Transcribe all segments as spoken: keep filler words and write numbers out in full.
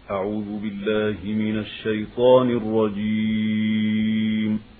أعوذ بالله من الشيطان الرجيم.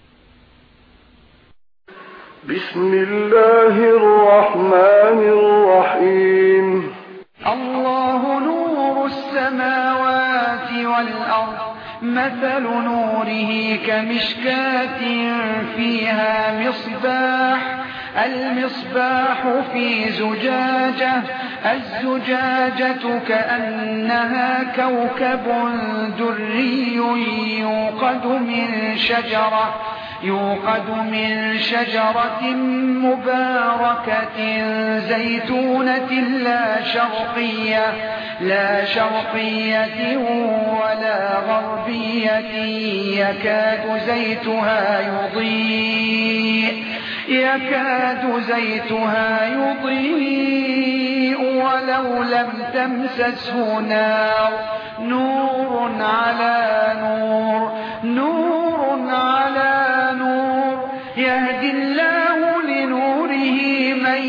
بسم الله الرحمن الرحيم. الله نور السماوات والأرض، مثل نوره كمشكاة فيها مصباح، المصباح في زجاجة، الزجاجة كأنها كوكب دري يوقد من شجرة يوقد من شجرة مباركة زيتونة لا شرقية لا شرقية ولا غربية يكاد زيتها يضيء يكاد زيتها يضيء ولو لم تمسسه نار، نور على نور نور على نور، يهدي الله لنوره من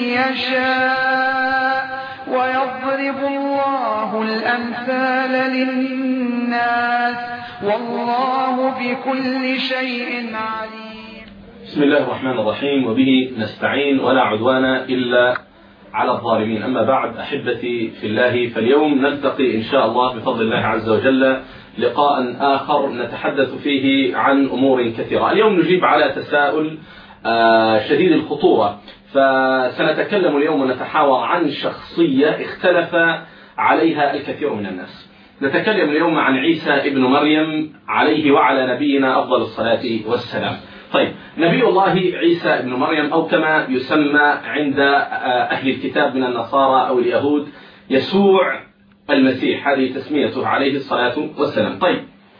يشاء ويضرب الله الأمثال للناس والله بكل شيء عليم. بسم الله الرحمن الرحيم، وبه نستعين ولا عدوان إلا على الظالمين. أما بعد، أحبتي في الله، فاليوم نلتقي إن شاء الله بفضل الله عز وجل لقاء آخر نتحدث فيه عن أمور كثيرة. اليوم نجيب على تساؤل شديد الخطورة، فسنتكلم اليوم ونتحاور عن شخصية اختلف عليها الكثير من الناس. نتكلم اليوم عن عيسى ابن مريم عليه وعلى نبينا أفضل الصلاة والسلام. طيب، نبي الله عيسى ابن مريم، أو كما يسمى عند أهل الكتاب من النصارى أو اليهود يسوع المسيح، هذه تسميته عليه الصلاة والسلام. طيب،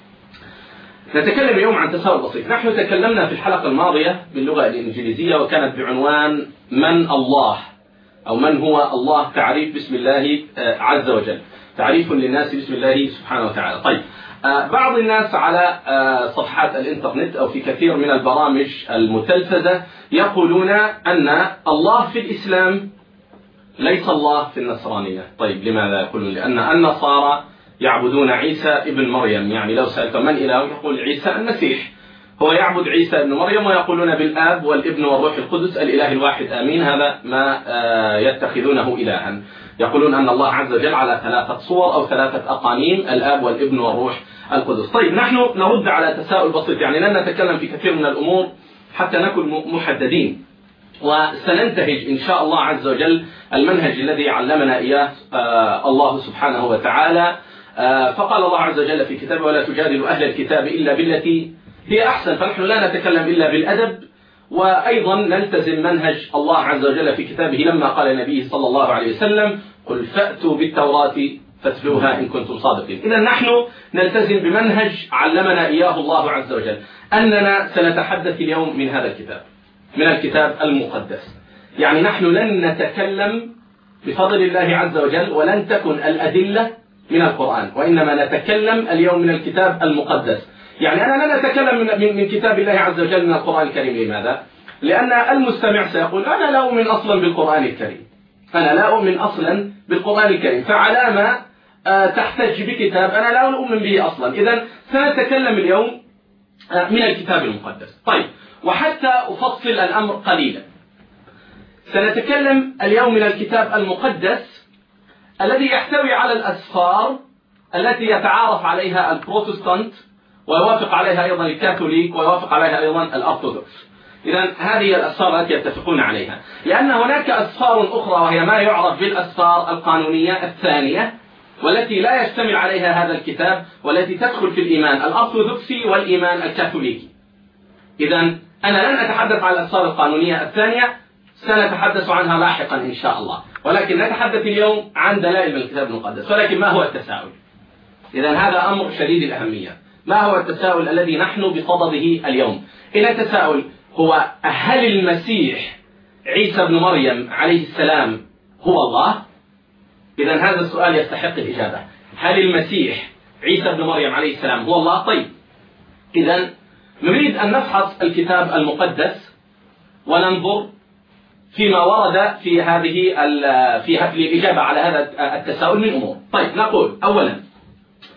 نتكلم اليوم عن تساؤل بسيط. نحن تكلمنا في الحلقة الماضية باللغة الإنجليزية وكانت بعنوان من الله، أو من هو الله، تعريف باسم الله عز وجل، تعريف للناس باسم الله سبحانه وتعالى. طيب، بعض الناس على صفحات الإنترنت أو في كثير من البرامج المتلفزة يقولون أن الله في الإسلام ليس الله في النصرانية. طيب، لماذا يقولون؟ لأن النصارى يعبدون عيسى ابن مريم، يعني لو سألت من إله يقول عيسى المسيح، هو يعبد عيسى ابن مريم، ويقولون بالآب والابن والروح القدس الإله الواحد آمين. هذا ما يتخذونه إلها. يقولون أن الله عز وجل على ثلاثة صور أو ثلاثة أقانيم، الآب والابن والروح القدس. طيب، نحن نرد على تساؤل بسيط، يعني لن نتكلم في كثير من الأمور حتى نكون محددين، وسننتهج إن شاء الله عز وجل المنهج الذي علمنا إياه الله سبحانه وتعالى. فقال الله عز وجل في كتابه: ولا تجادلوا أهل الكتاب إلا بالتي هي أحسن. فنحن لا نتكلم إلا بالأدب، وأيضا نلتزم منهج الله عز وجل في كتابه لما قال نبيه صلى الله عليه وسلم: قل فأتوا بالتوراة فاتلوها إن كنتم صادقين. إذا نحن نلتزم بمنهج علمنا إياه الله عز وجل، أننا سنتحدث اليوم من هذا الكتاب، من الكتاب المقدس. يعني نحن لن نتكلم بفضل الله عز وجل، ولن تكن الأدلة من القرآن، وإنما نتكلم اليوم من الكتاب المقدس. يعني أنا لا أتكلم من, من كتاب الله عز وجل من القرآن الكريم. لماذا؟ لأن المستمع سيقول: أنا لا أؤمن أصلا بالقرآن الكريم، أنا لا أؤمن أصلا بالقرآن الكريم، فعلى ما تحتج بكتاب أنا لا أؤمن به أصلا. إذن سنتكلم اليوم من الكتاب المقدس. طيب، وحتى أفصل الأمر قليلا، سنتكلم اليوم من الكتاب المقدس الذي يحتوي على الأسفار التي يتعارف عليها البروتستانت، ويوافق عليها أيضا الكاثوليك، ويوافق عليها أيضا الأرثوذكس. إذن هذه الأسفار التي يتفقون عليها، لأن هناك أسفار أخرى وهي ما يعرف بالأسفار القانونية الثانية، والتي لا يشتمل عليها هذا الكتاب، والتي تدخل في الإيمان الأرثوذكسي والإيمان الكاثوليكي. إذن أنا لن أتحدث عن الأسفار القانونية الثانية، سنتحدث عنها لاحقا إن شاء الله، ولكن نتحدث اليوم عن دلائل من الكتاب المقدس. ولكن ما هو التساؤل؟ إذن هذا أمر شديد الأهمية. ما هو التساؤل الذي نحن بصدده اليوم؟ إن التساؤل هو: هل المسيح عيسى بن مريم عليه السلام هو الله؟ إذن هذا السؤال يستحق الإجابة. هل المسيح عيسى بن مريم عليه السلام هو الله؟ طيب، إذن نريد أن نفحص الكتاب المقدس وننظر فيما ورد في هذه في الإجابة على هذا التساؤل من أمور. طيب، نقول أولا: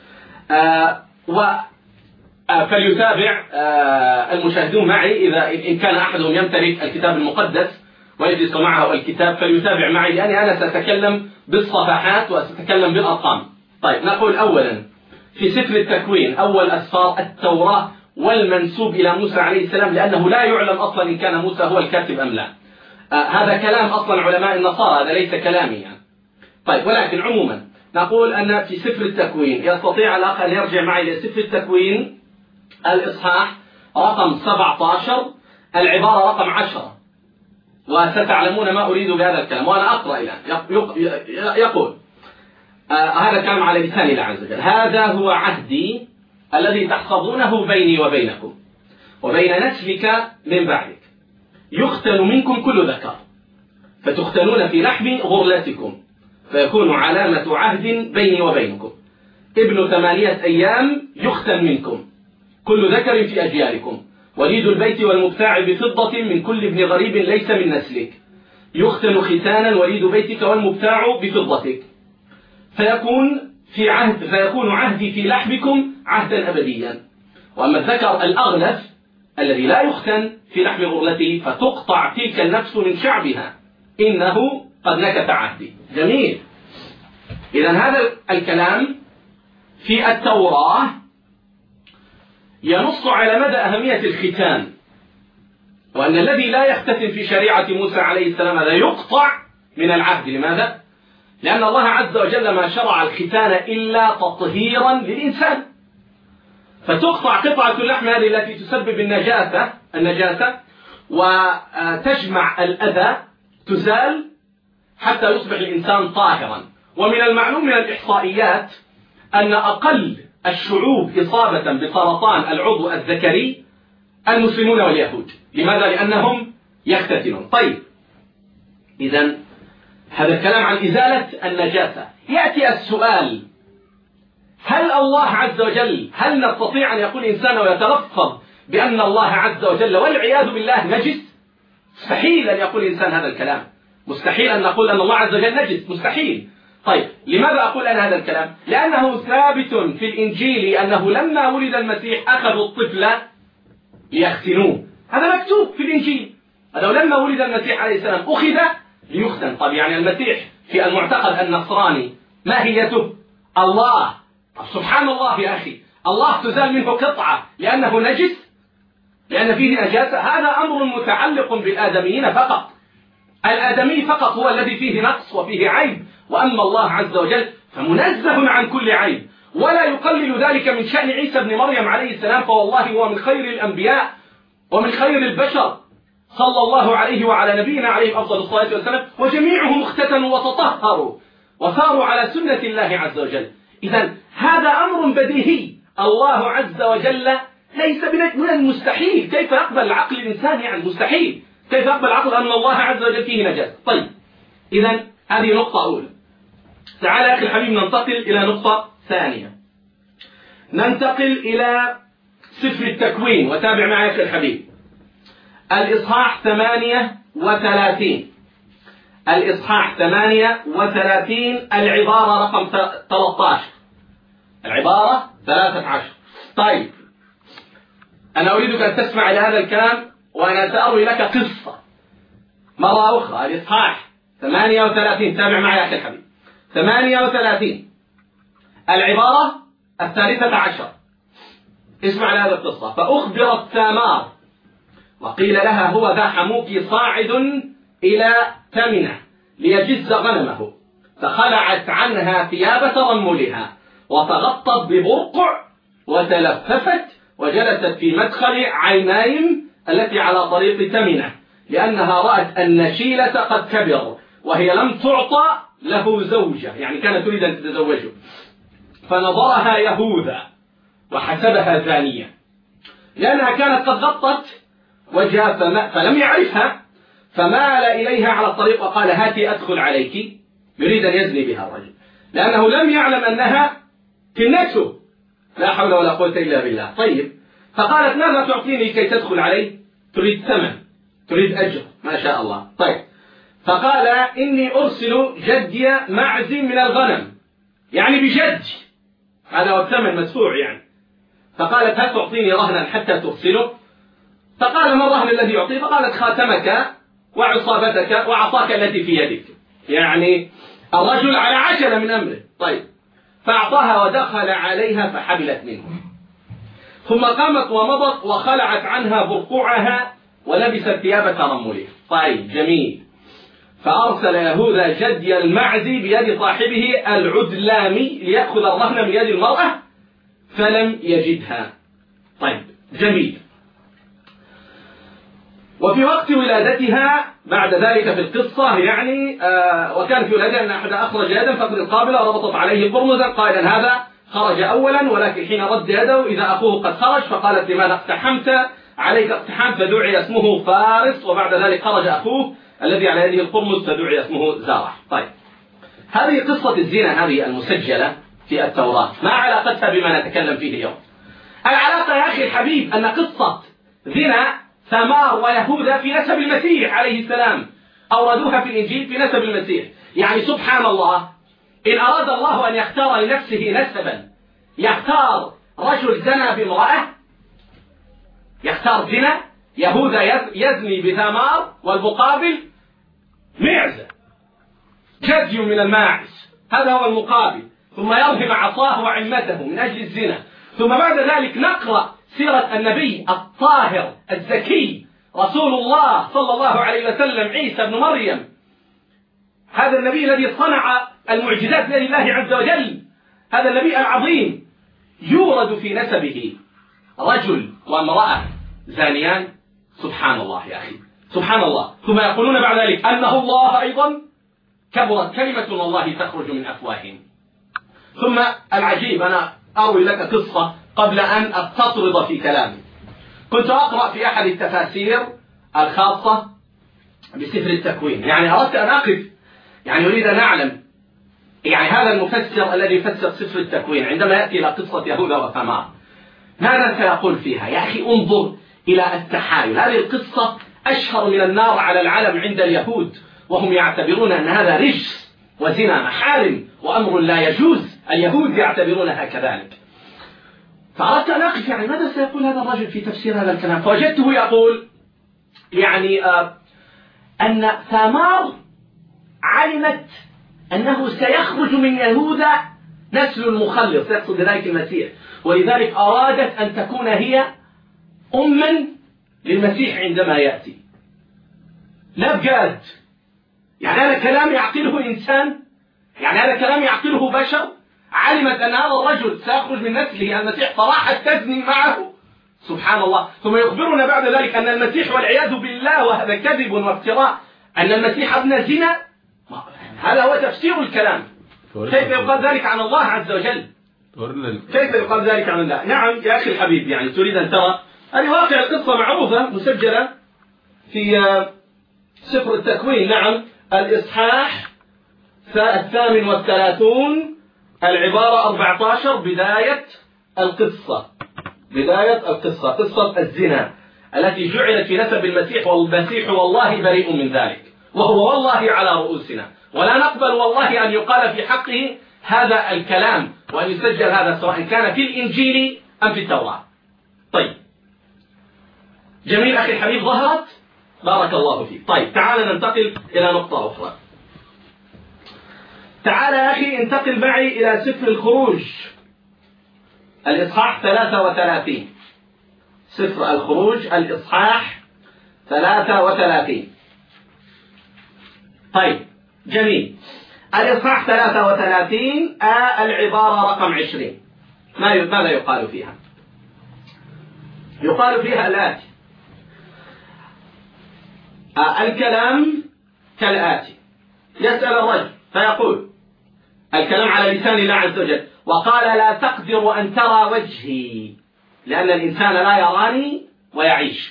آه و فليتابع آه المشاهدون معي، إذا إن كان أحدهم يمتلك الكتاب المقدس ويجلس معه الكتاب فليتابع معي، لأني أنا سأتكلم بالصفحات وسأتكلم بالأرقام. طيب، نقول أولا في سفر التكوين أول أسفار التوراة والمنسوب إلى موسى عليه السلام، لأنه لا يعلم أصلا إن كان موسى هو الكاتب أم لا. آه هذا كلام أصلا علماء النصارى، هذا ليس كلامي يعني. طيب، ولكن عموما نقول أن في سفر التكوين، يستطيع الأخ أن يرجع معي لسفر التكوين الإصحاح رقم سبعة عشر العبارة رقم عشرة، وستعلمون ما أريد بهذا الكلام وأنا أقرأ الآن. يقول آه هذا الكلام على لسان الله عز وجل: هذا هو عهدي الذي تحفظونه بيني وبينكم وبين نسلك من بعدك، يختن منكم كل ذكر، فتختنون في لحم غرلتكم، فيكون علامة عهد بيني وبينكم. ابن ثمانية أيام يختن منكم كل ذكر في أجيالكم، وليد البيت والمبتاع بفضة من كل ابن غريب ليس من نسلك، يختن ختانا وليد بيتك والمبتاع بفضتك، فيكون في عهد فيكون عهدي في لحمكم عهدا أبديا. وأما الذكر الأغلف الذي لا يختن في لحم غرلته فتقطع تلك النفس من شعبها، إنه قد نكث عهدي. جميل. إذن هذا الكلام في التوراة ينص على مدى أهمية الختان، وأن الذي لا يختتن في شريعة موسى عليه السلام هذا يقطع من العهد. لماذا؟ لأن الله عز وجل ما شرع الختان إلا تطهيرا للإنسان، فتقطع قطعة اللحم هذه التي تسبب النجاسة النجاسة وتجمع الأذى، تزال حتى يصبح الإنسان طاهرا. ومن المعلوم من الإحصائيات أن أقل الشعوب إصابة بسرطان العضو الذكري المسلمون واليهود. لماذا؟ لأنهم يختتنون. طيب، إذن هذا الكلام عن إزالة النجاسة. يأتي السؤال: هل الله عز وجل هل نستطيع أن يقول إنسان ويتلفظ بأن الله عز وجل والعياذ بالله نجس؟ مستحيل أن يقول إنسان هذا الكلام، مستحيل أن نقول أن الله عز وجل نجس، مستحيل. طيب، لماذا أقول أنا هذا الكلام؟ لأنه ثابت في الإنجيل أنه لما ولد المسيح أخذوا الطفل ليختنوه، هذا مكتوب في الإنجيل، أنه لما ولد المسيح عليه السلام أخذ ليختن. طب يعني المسيح في المعتقد النصراني ماهيته الله، سبحان الله يا أخي، الله تزال منه قطعة لأنه نجس، لأن فيه نجاسة؟ هذا أمر متعلق بالآدميين فقط، الآدمي فقط هو الذي فيه نقص وفيه عيب، وأما الله عز وجل فمنزه عن كل عيب. ولا يقلل ذلك من شأن عيسى بن مريم عليه السلام، فوالله هو من خير الأنبياء ومن خير البشر صلى الله عليه وعلى نبينا عليه أفضل الصلاة والسلام، وجميعهم اختتنوا وتطهروا وثاروا على سنة الله عز وجل. إذن هذا أمر بديهي، الله عز وجل ليس من المستحيل. كيف يقبل العقل الإنسان؟ يعني مستحيل. كيف يقبل العقل أن الله عز وجل فيه نجاسة؟ طيب، إذن هذه نقطة أولى. تعال يا أخي الحبيب ننتقل إلى نقطة ثانية، ننتقل إلى سفر التكوين، وتابع معي يا أخي الحبيب الإصحاح ثمانية وثلاثين الإصحاح ثمانية وثلاثين العبارة رقم ثلاثة عشر العبارة ثلاثة عشر. طيب، أنا أريدك أن تسمع إلى هذا الكلام، وأنا سأروي لك قصة مرة أخرى. الإصحاح ثمانية وثلاثين، تابع معي يا أخي الحبيب، ثمانية وثلاثين العبارة الثالثة عشر. اسمع لهذا القصة: فأخبرت ثامار وقيل لها هو ذا حموك صاعد إلى تمنة ليجز غنمه، فخلعت عنها ثياب ترملها وتغطت ببرقع وتلففت وجلست في مدخل عينايم التي على طريق تمنة، لأنها رأت النشيلة قد كبر وهي لم تعطى له زوجة، يعني كانت تريد أن تتزوجه، فنظرها يهوذا وحسبها زانية، لأنها كانت قد غطت وجهها فلم يعرفها، فمال إليها على الطريق وقال هاتي أدخل عليك، يريد أن يزني بها الرجل، لأنه لم يعلم أنها كنته. لا حول ولا قوة إلا بالله. طيب، فقالت ماذا تعطيني كي تدخل علي؟ تريد ثمن، تريد أجر، ما شاء الله. طيب، فقال إني أرسل جدي معز من الغنم، يعني بجدي، هذا هو الثمن مدفوع يعني. فقالت هل تعطيني رهنا حتى تغسله؟ فقال ما الرهن الذي يعطيه؟ فقالت خاتمك وعصابتك وعصاك التي في يدك. يعني الرجل على عجلة من أمره. طيب فأعطاها ودخل عليها فحبلت منه، ثم قامت ومضت وخلعت عنها برقوعها ولبست ثياب ترمله. طيب جميل. فأرسل يهوذا جدي المعزي بيد صاحبه العدلامي ليأخذ الرهن من يد المرأة فلم يجدها. طيب جميل. وفي وقت ولادتها بعد ذلك في القصة يعني آه وكان في ولادها أن أحد أخرج يدا فقد القابلة وربطت عليه قرمزا قائلا هذا خرج أولا، ولكن حين رد يده إذا أخوه قد خرج فقالت لماذا اقتحمت؟ عليك اقتحام، فدعي اسمه فارس، وبعد ذلك خرج أخوه الذي على يده القرمز فدعي اسمه زارح. طيب هذه قصة الزنا هذه المسجلة في التوراة، ما علاقتها بما نتكلم فيه اليوم؟ العلاقة يا أخي الحبيب أن قصة زنا ثمار ويهوذا في نسب المسيح عليه السلام أوردوها في الإنجيل في نسب المسيح. يعني سبحان الله، إن أراد الله أن يختار لنفسه نسبا يختار رجل زنى بامرأة، يختار زنا. يهوذا يزني بثمار والمقابل معزة جدي من الماعز، هذا هو المقابل، ثم يرهم عصاه وعمته من أجل الزنا. ثم بعد ذلك نقرأ سيرة النبي الطاهر الزكي رسول الله صلى الله عليه وسلم عيسى بن مريم، هذا النبي الذي صنع المعجزات لله عز وجل، هذا النبي العظيم يورد في نسبه رجل وامرأة زانيان. سبحان الله يا أخي سبحان الله. ثم يقولون بعد ذلك أنه الله أيضا، كبرت كلمة والله تخرج من أفواههم. ثم العجيب، أنا أروي لك قصة قبل أن أستطرد في كلامي. كنت أقرأ في أحد التفاسير الخاصة بسفر التكوين، يعني أردت أن أقف، يعني أريد أن أعلم يعني هذا المفسر الذي يفسر سفر التكوين عندما يأتي إلى قصة يهوذا وثمار ماذا سيقول فيها؟ يا أخي انظر إلى التحايل. هذه القصة أشهر من النار على العلم عند اليهود، وهم يعتبرون أن هذا رجس وزنا محارم وأمر لا يجوز، اليهود يعتبرونها كذلك. فأردت أن أقف يعني ماذا سيقول هذا الرجل في تفسير هذا الكلام، فوجدته يقول يعني آه أن ثمار علمت أنه سيخرج من يهوذا نسل المخلص، يقصد بذلك المسيح، ولذلك أرادت أن تكون هي أما للمسيح عندما يأتي. لا بجد، يعني هذا كلام يعقله إنسان، يعني هذا كلام يعقله بشر. علمت أن هذا الرجل سيخرج من نسله المسيح فراحت تزني معه. سبحان الله. ثم يخبرنا بعد ذلك أن المسيح والعياذ بالله، وهذا كذب وافتراء، أن المسيح ابن زنا. هذا هو تفسير الكلام. كيف يقال ذلك عن الله عز وجل؟ كيف يقال ذلك عن الله؟ نعم يا أخي الحبيب، يعني تريد أن ترى هذه واقع القصة معروفة مسجلة في سفر التكوين. نعم الإصحاح الثامن والثلاثون العبارة أربعة عشر بداية القصة، بداية القصة قصة الزنا التي جعلت في نسب المسيح، والمسيح والله بريء من ذلك، وهو والله على رؤوسنا، ولا نقبل والله أن يقال في حقه هذا الكلام وأن يسجل هذا سواء كان في الإنجيل أم في التوراة. طيب جميل أخي الحبيب، ظهرت بارك الله فيك. طيب تعال ننتقل إلى نقطة أخرى. تعال يا أخي انتقل معي إلى سفر الخروج الإصحاح ثلاثة وثلاثين. سفر الخروج الإصحاح ثلاثة وثلاثين. طيب جميل. الإصحاح ثلاثة وثلاثين آه العبارة رقم عشرين. ماذا يقال فيها؟ يقال فيها الآتي: آه الكلام كالآتي. يسأل الرجل فيقول الكلام على لسان الله عز وجل: وقال لا تقدر أن ترى وجهي لأن الإنسان لا يراني ويعيش.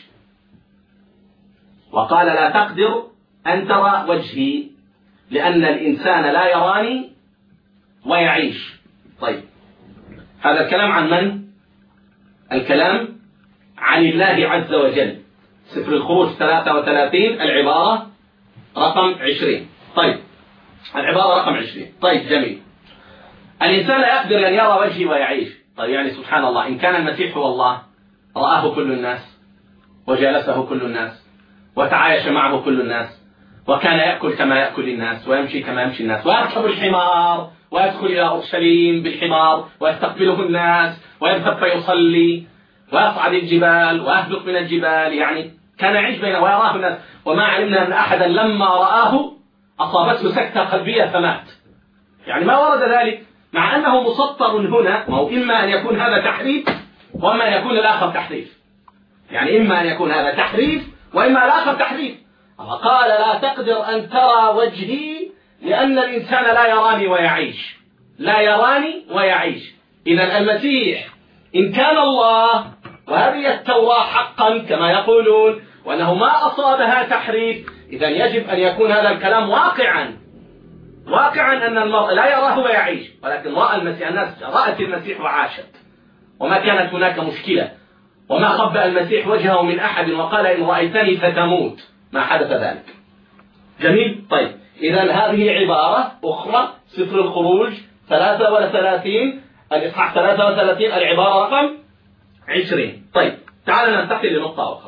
وقال لا تقدر أن ترى وجهي لأن الإنسان لا يراني ويعيش. طيب هذا الكلام عن من؟ الكلام عن الله عز وجل. سفر الخروج ثلاثة وثلاثين العبارة رقم عشرين. طيب العبارة رقم عشرين. طيب جميل. الإنسان لا يقدر أن يرى وجهي ويعيش. طيب يعني سبحان الله، إن كان المسيح هو الله رآه كل الناس وجالسه كل الناس وتعايش معه كل الناس، وكان يأكل كما يأكل الناس ويمشي كما يمشي الناس، ويركب الحمار ويدخل إلى أورشليم بالحمار ويستقبله الناس ويذهب فيصلي ويصعد الجبال ويهبط من الجبال، يعني كان يعيش بينه ويراه الناس. وما علمنا أن أحدا لما رآه أصابته سكتة قلبية فمات، يعني ما ورد ذلك، مع أنه مسطر هنا. وهو إما أن يكون هذا تحريف وإما أن يكون الآخر تحريف، يعني إما أن يكون هذا تحريف وإما الآخر تحريف. قال لا تقدر أن ترى وجهي لأن الإنسان لا يراني ويعيش، لا يراني ويعيش. إذا المسيح إن كان الله وهذه التوراة حقا كما يقولون وأنه ما أصابها تحريف، إذا يجب أن يكون هذا الكلام واقعا، واقعا أن المرء لا يراه ويعيش، ولكن رأى المسيح، الناس رأت المسيح وعاشت وما كانت هناك مشكلة، وما خبأ المسيح وجهه من أحد وقال إن رأيتني ستموت، ما حدث ذلك. جميل. طيب إذا هذه عبارة أخرى، سفر الخروج ثلاثة وثلاثين الإصحاح ثلاثة وثلاثين العبارة رقم عشرين. طيب تعال ننتقل لنقطة أخرى.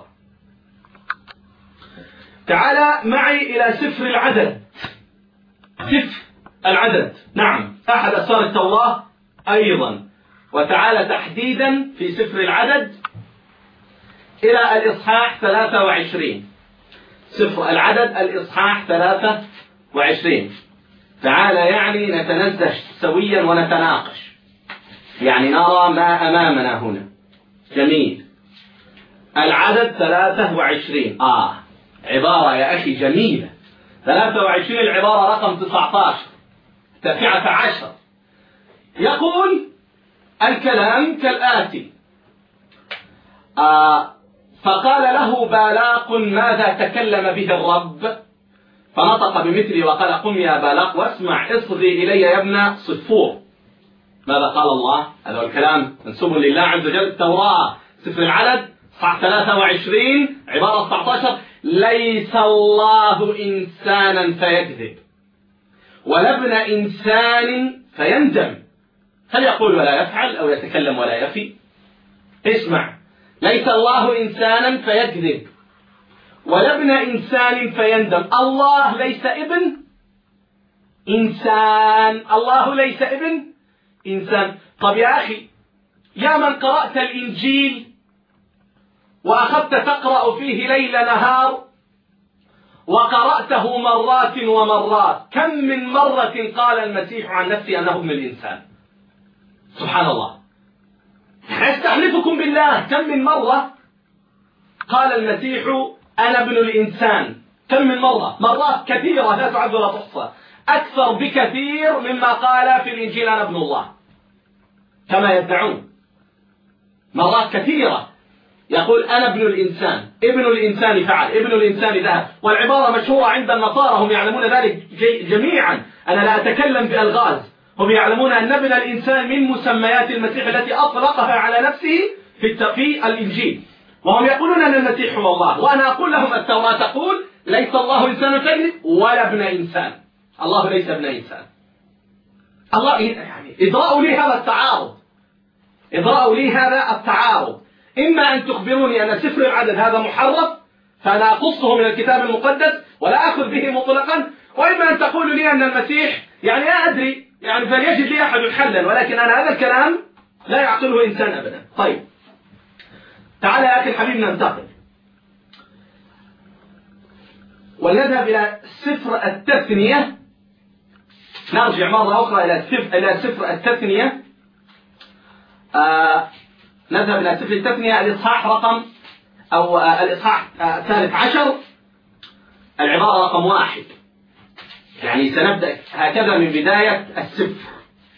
تعال معي إلى سفر العدد. سفر العدد، نعم أحد أسفار التوراة أيضا. وتعال تحديدا في سفر العدد إلى الإصحاح ثلاثة وعشرين. سفر العدد الإصحاح ثلاثة وعشرين. تعال يعني نتنزه سويا ونتناقش، يعني نرى ما أمامنا هنا. جميل. العدد ثلاثة وعشرين. آه عبارة يا أخي جميلة. ثلاثة وعشرين العبارة رقم تسعة عشر تسعة عشر. يقول الكلام كالآتي: آه فقال له بالاق ماذا تكلم به الرب؟ فنطق بمثله وقال قم يا بالاق واسمع اصغي إلي يا ابن صفور. ماذا قال الله؟ هذا الكلام منسوب لله عز وجل. التوراة سفر العدد صح ثلاثة وعشرين عبارة تسعة عشر: ليس الله إنسانا فيكذب ولا ابن إنسان فيندم، هل يقول ولا يفعل أو يتكلم ولا يفي؟ اسمع، ليس الله إنسانا فيكذب ولا ابن إنسان فيندم. الله ليس ابن إنسان، الله ليس ابن إنسان. طب يا أخي، يا من قرأت الإنجيل وأخذت تقرأ فيه ليل نهار وقرأته مرات ومرات، كم من مرة قال المسيح عن نفسه أنه ابن الإنسان؟ سبحان الله، أستحلفكم بالله كم من مرة قال المسيح أنا ابن الإنسان؟ كم من مرة؟ مرات كثيرة لا تعد ولا تحصى، أكثر بكثير مما قال في الإنجيل أنا ابن الله كما يدعون. مرات كثيرة يقول أنا ابن الإنسان، ابن الإنسان فعل، ابن الإنسان ذهب. والعبارة مشهورة عند النصارى، هم يعلمون ذلك جميعا، أنا لا أتكلم بألغاز، هم يعلمون أن ابن الإنسان من مسميات المسيح التي أطلقها على نفسه في الإنجيل، وهم يقولون أن المسيح هو الله. وأنا أقول لهم التوراة تقول ليس الله إنسان كذب ولا ابن إنسان، الله ليس ابن إنسان. الله يعني إدراءوا لي هذا التعارض، إدراءوا لي هذا التعارض. إما أن تخبروني أن سفر العدد هذا محرف فأنا أقصه من الكتاب المقدس ولا أخذ به مطلقا، وإما أن تقولوا لي أن المسيح يعني لا أدري، يعني فليجد لي أحد حلا، ولكن أنا هذا الكلام لا يعقله إنسان أبدا. طيب تعال يا أخي الحبيب ننتقل ونذهب إلى سفر التثنية. نرجع مرة أخرى إلى سفر, إلى سفر التثنية. آه نذهب إلى سفر التثنية الإصحاح رقم أو آه الإصحاح الثالث آه عشر العبارة رقم واحد. يعني سنبدأ هكذا من بداية السفر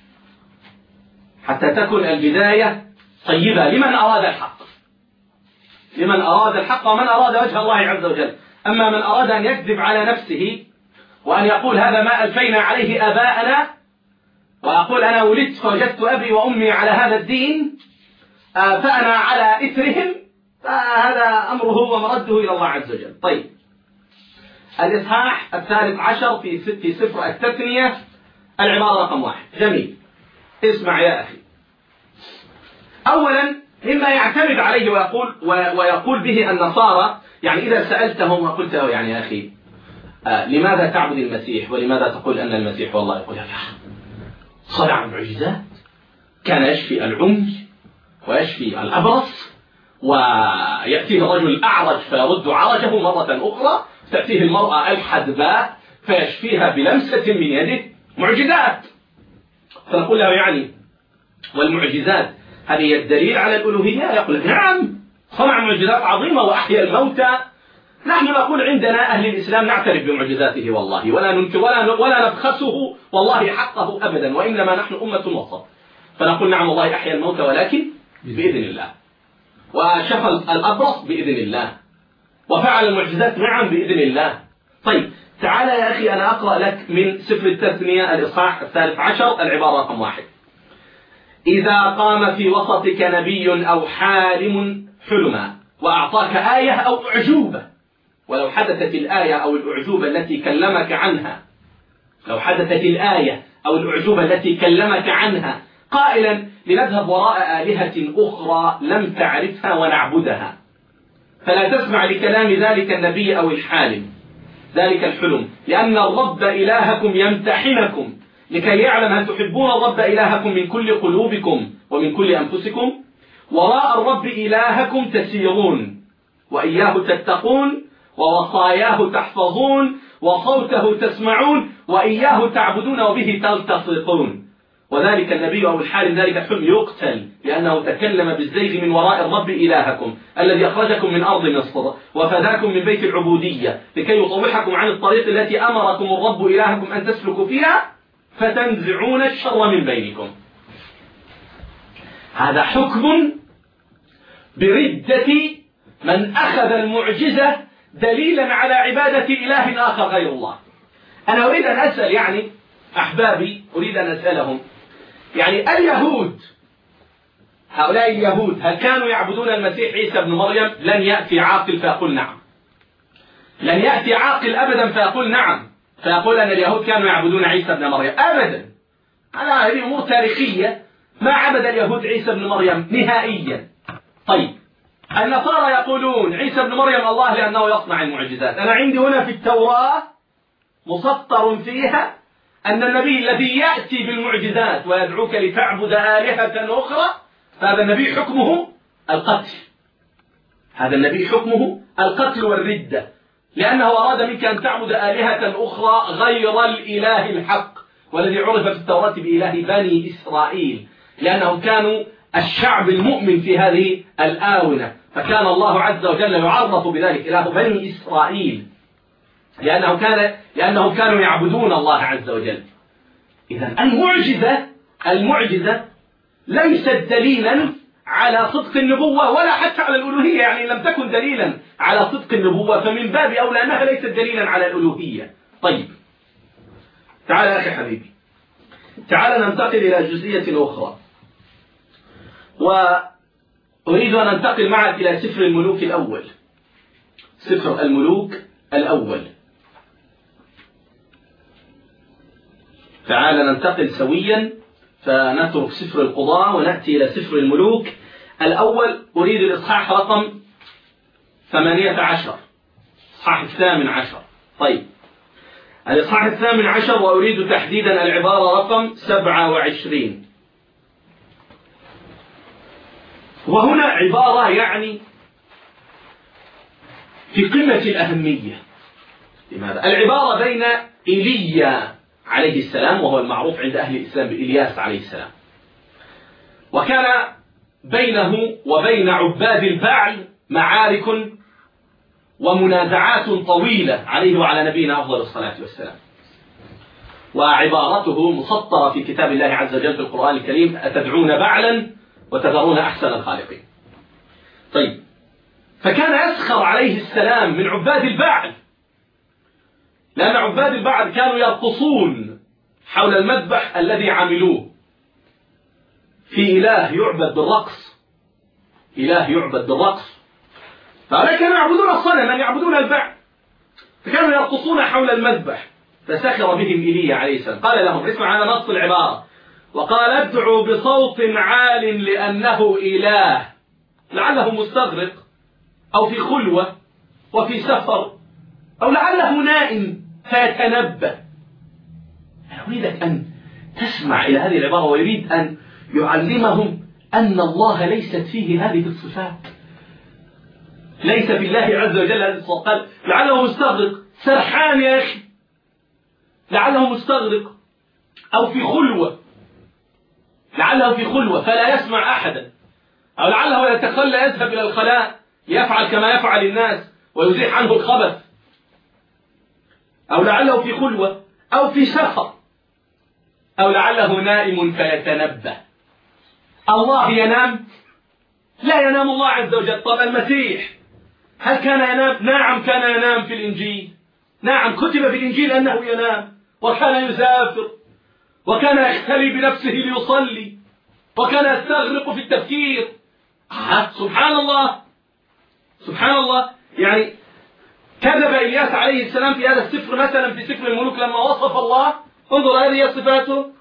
حتى تكون البداية طيبة لمن أراد الحق، لمن أراد الحق ومن أراد وجه الله عز وجل. أما من أراد أن يكذب على نفسه وأن يقول هذا ما ألفينا عليه آباءنا، وأقول أنا ولدت فوجدت أبي وأمي على هذا الدين فأنا على إثرهم، فهذا أمره ومرده إلى الله عز وجل. طيب الإصحاح الثالث عشر في في سفر التثنية العبارة رقم واحد. جميل. اسمع يا أخي، أولا مما يعتمد عليه ويقول, ويقول به النصارى، يعني إذا سألتهم وقلت له يعني يا أخي آه لماذا تعبد المسيح ولماذا تقول أن المسيح والله، يقول يا صنع معجزات، كان يشفي العمي ويشفي الأبرص، ويأتيه الرجل الأعرج فيرد عرجه مرة أخرى، تأتيه المرأة الحدباء فيشفيها بلمسة من يده، معجزات. فنقول له يعني والمعجزات هذه الدليل على الألوهية؟ يقول نعم، صنع معجزات عظيمة وأحيا الموتى. نحن نقول عندنا أهل الإسلام نعترف بمعجزاته والله، ولا ننكر ولا ولا نبخسه والله حقه أبدا، وإنما نحن أمة وسط، فنقول نعم والله أحيا الموتى ولكن بإذن الله، وشفى الأبرص بإذن الله، وفعل المعجزات نعم بإذن الله. طيب تعال يا أخي أنا أقرأ لك من سفر التثنية الإصحاح الثالث عشر العبارة رقم واحد: إذا قام في وسطك نبي أو حالم حلما وأعطاك آية أو أعجوبة، ولو حدثت الآية أو الأعجوبة التي كلمك عنها لو حدثت الآية أو الأعجوبة التي كلمك عنها قائلا لنذهب وراء آلهة أخرى لم تعرفها ونعبدها، فلا تسمع لكلام ذلك النبي أو الحالم ذلك الحلم، لأن الرب إلهكم يمتحنكم لكي يعلم هل تحبون الرب إلهكم من كل قلوبكم ومن كل أنفسكم، وراء الرب إلهكم تسيرون وإياه تتقون ووصاياه تحفظون وصوته تسمعون وإياه تعبدون وبه تلتصقون. وذلك النبي أو الحالم ذلك الحلم يقتل لأنه تكلم بالزيغ من وراء الرب إلهكم الذي أخرجكم من أرض مصر وفداكم من بيت العبودية لكي يطوحكم عن الطريق التي أمركم الرب إلهكم أن تسلكوا فيها فتنزعون الشر من بينكم. هذا حكم بردة من أخذ المعجزة دليلا على عبادة إله آخر غير الله. أنا أريد أن أسأل يعني أحبابي أريد أن أسألهم يعني اليهود هؤلاء اليهود هل كانوا يعبدون المسيح عيسى بن مريم؟ لن يأتي عاقل فيقول نعم، لن يأتي عاقل أبدا فيقول نعم، فيقول أن اليهود كانوا يعبدون عيسى بن مريم أبدا. أنا هذه أمور تاريخية، ما عبد اليهود عيسى بن مريم نهائيا. طيب النصارى يقولون عيسى بن مريم الله لأنه يصنع المعجزات. أنا عندي هنا في التوراة مسطر فيها أن النبي الذي يأتي بالمعجزات ويدعوك لتعبد آلهة أخرى فهذا النبي حكمه القتل، هذا النبي حكمه القتل والردة، لأنه أراد منك أن تعبد آلهة أخرى غير الإله الحق والذي عرف في التوراة بإله بني إسرائيل، لأنهم كانوا الشعب المؤمن في هذه الآونة، فكان الله عز وجل يعرف بذلك إله بني إسرائيل لأنه كان لأنه كانوا يعبدون الله عز وجل. إذن المعجزة المعجزة ليست دليلا على صدق النبوة ولا حتى على الألوهية، يعني لم تكن دليلا على صدق النبوة فمن باب أولى أنها ليست دليلا على الألوهية. طيب تعال يا أخي حبيبي، تعال ننتقل إلى جزئية أخرى، وأريد أن أنتقل معك إلى سفر الملوك الأول. سفر الملوك الأول، تعال ننتقل سويا فنترك سفر القضاء ونأتي إلى سفر الملوك الأول. أريد الإصحاح رقم ثمانية عشر، الإصحاح الثامن عشر. طيب الإصحاح الثامن عشر، وأريد تحديدا العبارة رقم سبعة وعشرين. وهنا عبارة يعني في قمة الأهمية. لماذا؟ العبارة بين إيليا عليه السلام وهو المعروف عند أهل الإسلام بإلياس عليه السلام، وكان بينه وبين عباد البعل معارك ومنازعات طويلة عليه وعلى نبينا أفضل الصلاة والسلام، وعبارته مسطرة في كتاب الله عز وجل في القرآن الكريم: أتدعون بعلا وتذرون أحسن الخالقين. طيب فكان يسخر عليه السلام من عباد البعل، لأن عباد البعل كانوا يرقصون حول المذبح الذي عملوه. في إله يعبد بالرقص، إله يعبد بالرقص، فهؤلاء كانوا يعبدون الصنم، من يعبدون البعل، فكانوا يرقصون حول المذبح. فسخر بهم إيليا عليه السلام، قال لهم، اسمع على نص العبارة: وقال ادعوا بصوت عال لأنه إله، لعله مستغرق أو في خلوة وفي سفر، أو لعله نائم فيتنبه. أنا أريدك أن تسمع إلى هذه العبارة، ويريد أن يعلمهم أن الله ليست فيه هذه الصفات، ليس في الله عز وجل هذه الصفات. قال لعله مستغرق، سرحان يا أخي، لعله مستغرق أو في خلوة، لعله في خلوة فلا يسمع أحدا، أو لعله يتخلى يذهب إلى الخلاء يفعل كما يفعل الناس ويزيح عنه الخبث، أو لعله في خلوة أو في سفر، أو لعله نائم فيتنبه. الله ينام؟ لا ينام الله عز وجل. طب المسيح هل كان ينام؟ نعم كان ينام في الإنجيل، نعم كتب في الإنجيل أنه ينام، وكان يسافر، وكان يختلي بنفسه ليصلي، وكان يستغرق في التفكير. آه سبحان الله، سبحان الله. يعني كذب إلياس عليه السلام في هذا السفر مثلا، في سفر الملوك لما وصف الله، انظر هذه صفاته،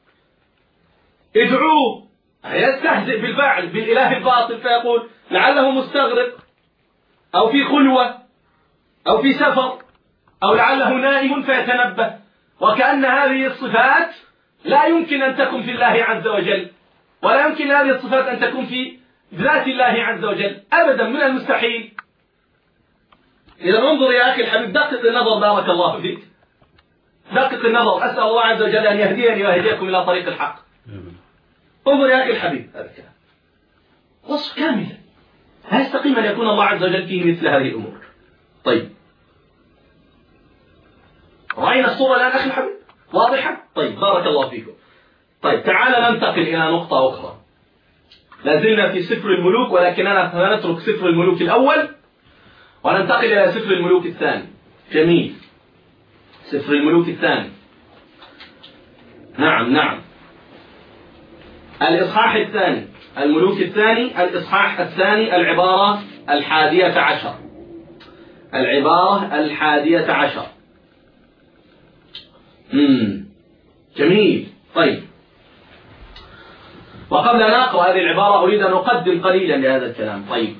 ادعوه، يستهزئ بالفاعل بالإله الباطل، فيقول لعله مستغرق أو في خلوة أو في سفر، أو لعله نائم فيتنبه، وكأن هذه الصفات لا يمكن أن تكون في الله عز وجل، ولا يمكن هذه الصفات أن تكون في ذات الله عز وجل أبدا، من المستحيل. إذا انظر يا أخي الحبيب، دقق النظر بارك الله فيك، دقق النظر. أسأل الله عز وجل أن يهديني ويهديكم إلى طريق الحق. انظر يا أخي الحبيب، هذا الكلام وصف كامل، لا يستقيم أن يكون الله عز وجل فيه مثل هذه الأمور. طيب رأينا الصورة الآن أخي الحبيب واضحة؟ طيب بارك الله فيكم. طيب تعال ننتقل إلى نقطة أخرى. لازلنا في سفر الملوك، ولكننا سنترك سفر الملوك الأول وننتقل إلى سفر الملوك الثاني. جميل، سفر الملوك الثاني. نعم نعم، الإصحاح الثاني، الملوك الثاني الإصحاح الثاني، العبارة الحادية عشر، العبارة الحادية عشر. مم. جميل. طيب، وقبل أن أقرأ هذه العبارة أريد أن أقدم قليلا لهذا الكلام. طيب،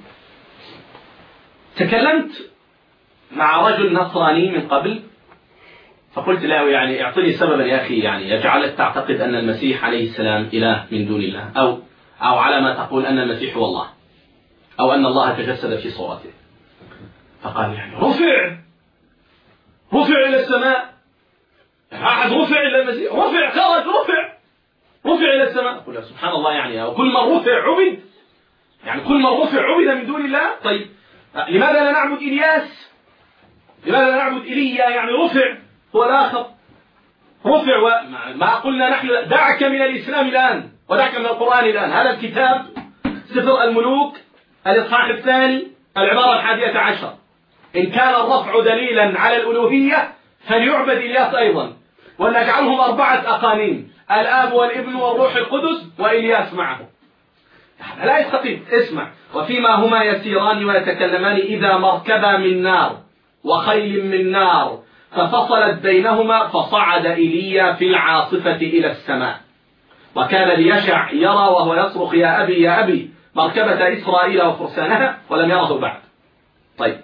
تكلمت مع رجل نصراني من قبل، فقلت له يعني اعطني سببا يا أخي يعني يجعلك تعتقد أن المسيح عليه السلام إله من دون الله، أو أو على ما تقول أن المسيح هو الله، أو أن الله تجسد في صورته. فقال يعني رفع رفع إلى السماء، أحد رفع إلى المسيح، رفع خرج رفع رفع إلى السماء. أقول سبحان الله، يعني كل من رفع عبد، يعني كل من رفع عبد من دون الله. طيب لماذا لا نعبد إلياس؟ لماذا لا نعبد إيليا؟ يعني رفع هو الآخر، رفع. وما قلنا نحن دعك من الإسلام الآن ودعك من القرآن الآن. هذا الكتاب سفر الملوك الإصحاح الثاني العبارة الحادية عشر، إن كان الرفع دليلا على الألوهية فليعبد إلياس أيضا، ونجعلهم أربعة أقانيم، الآب والابن والروح القدس وإلياس معه. لا يستقيم. اسمع، وفيما هما يسيران ويتكلمان إذا مركبا من نار وخيل من نار ففصلت بينهما، فصعد إيليا في العاصفة إلى السماء، وكان ليشع يرى وهو يصرخ يا أبي يا أبي مركبة إسرائيل وفرسانها، ولم يره بعد. طيب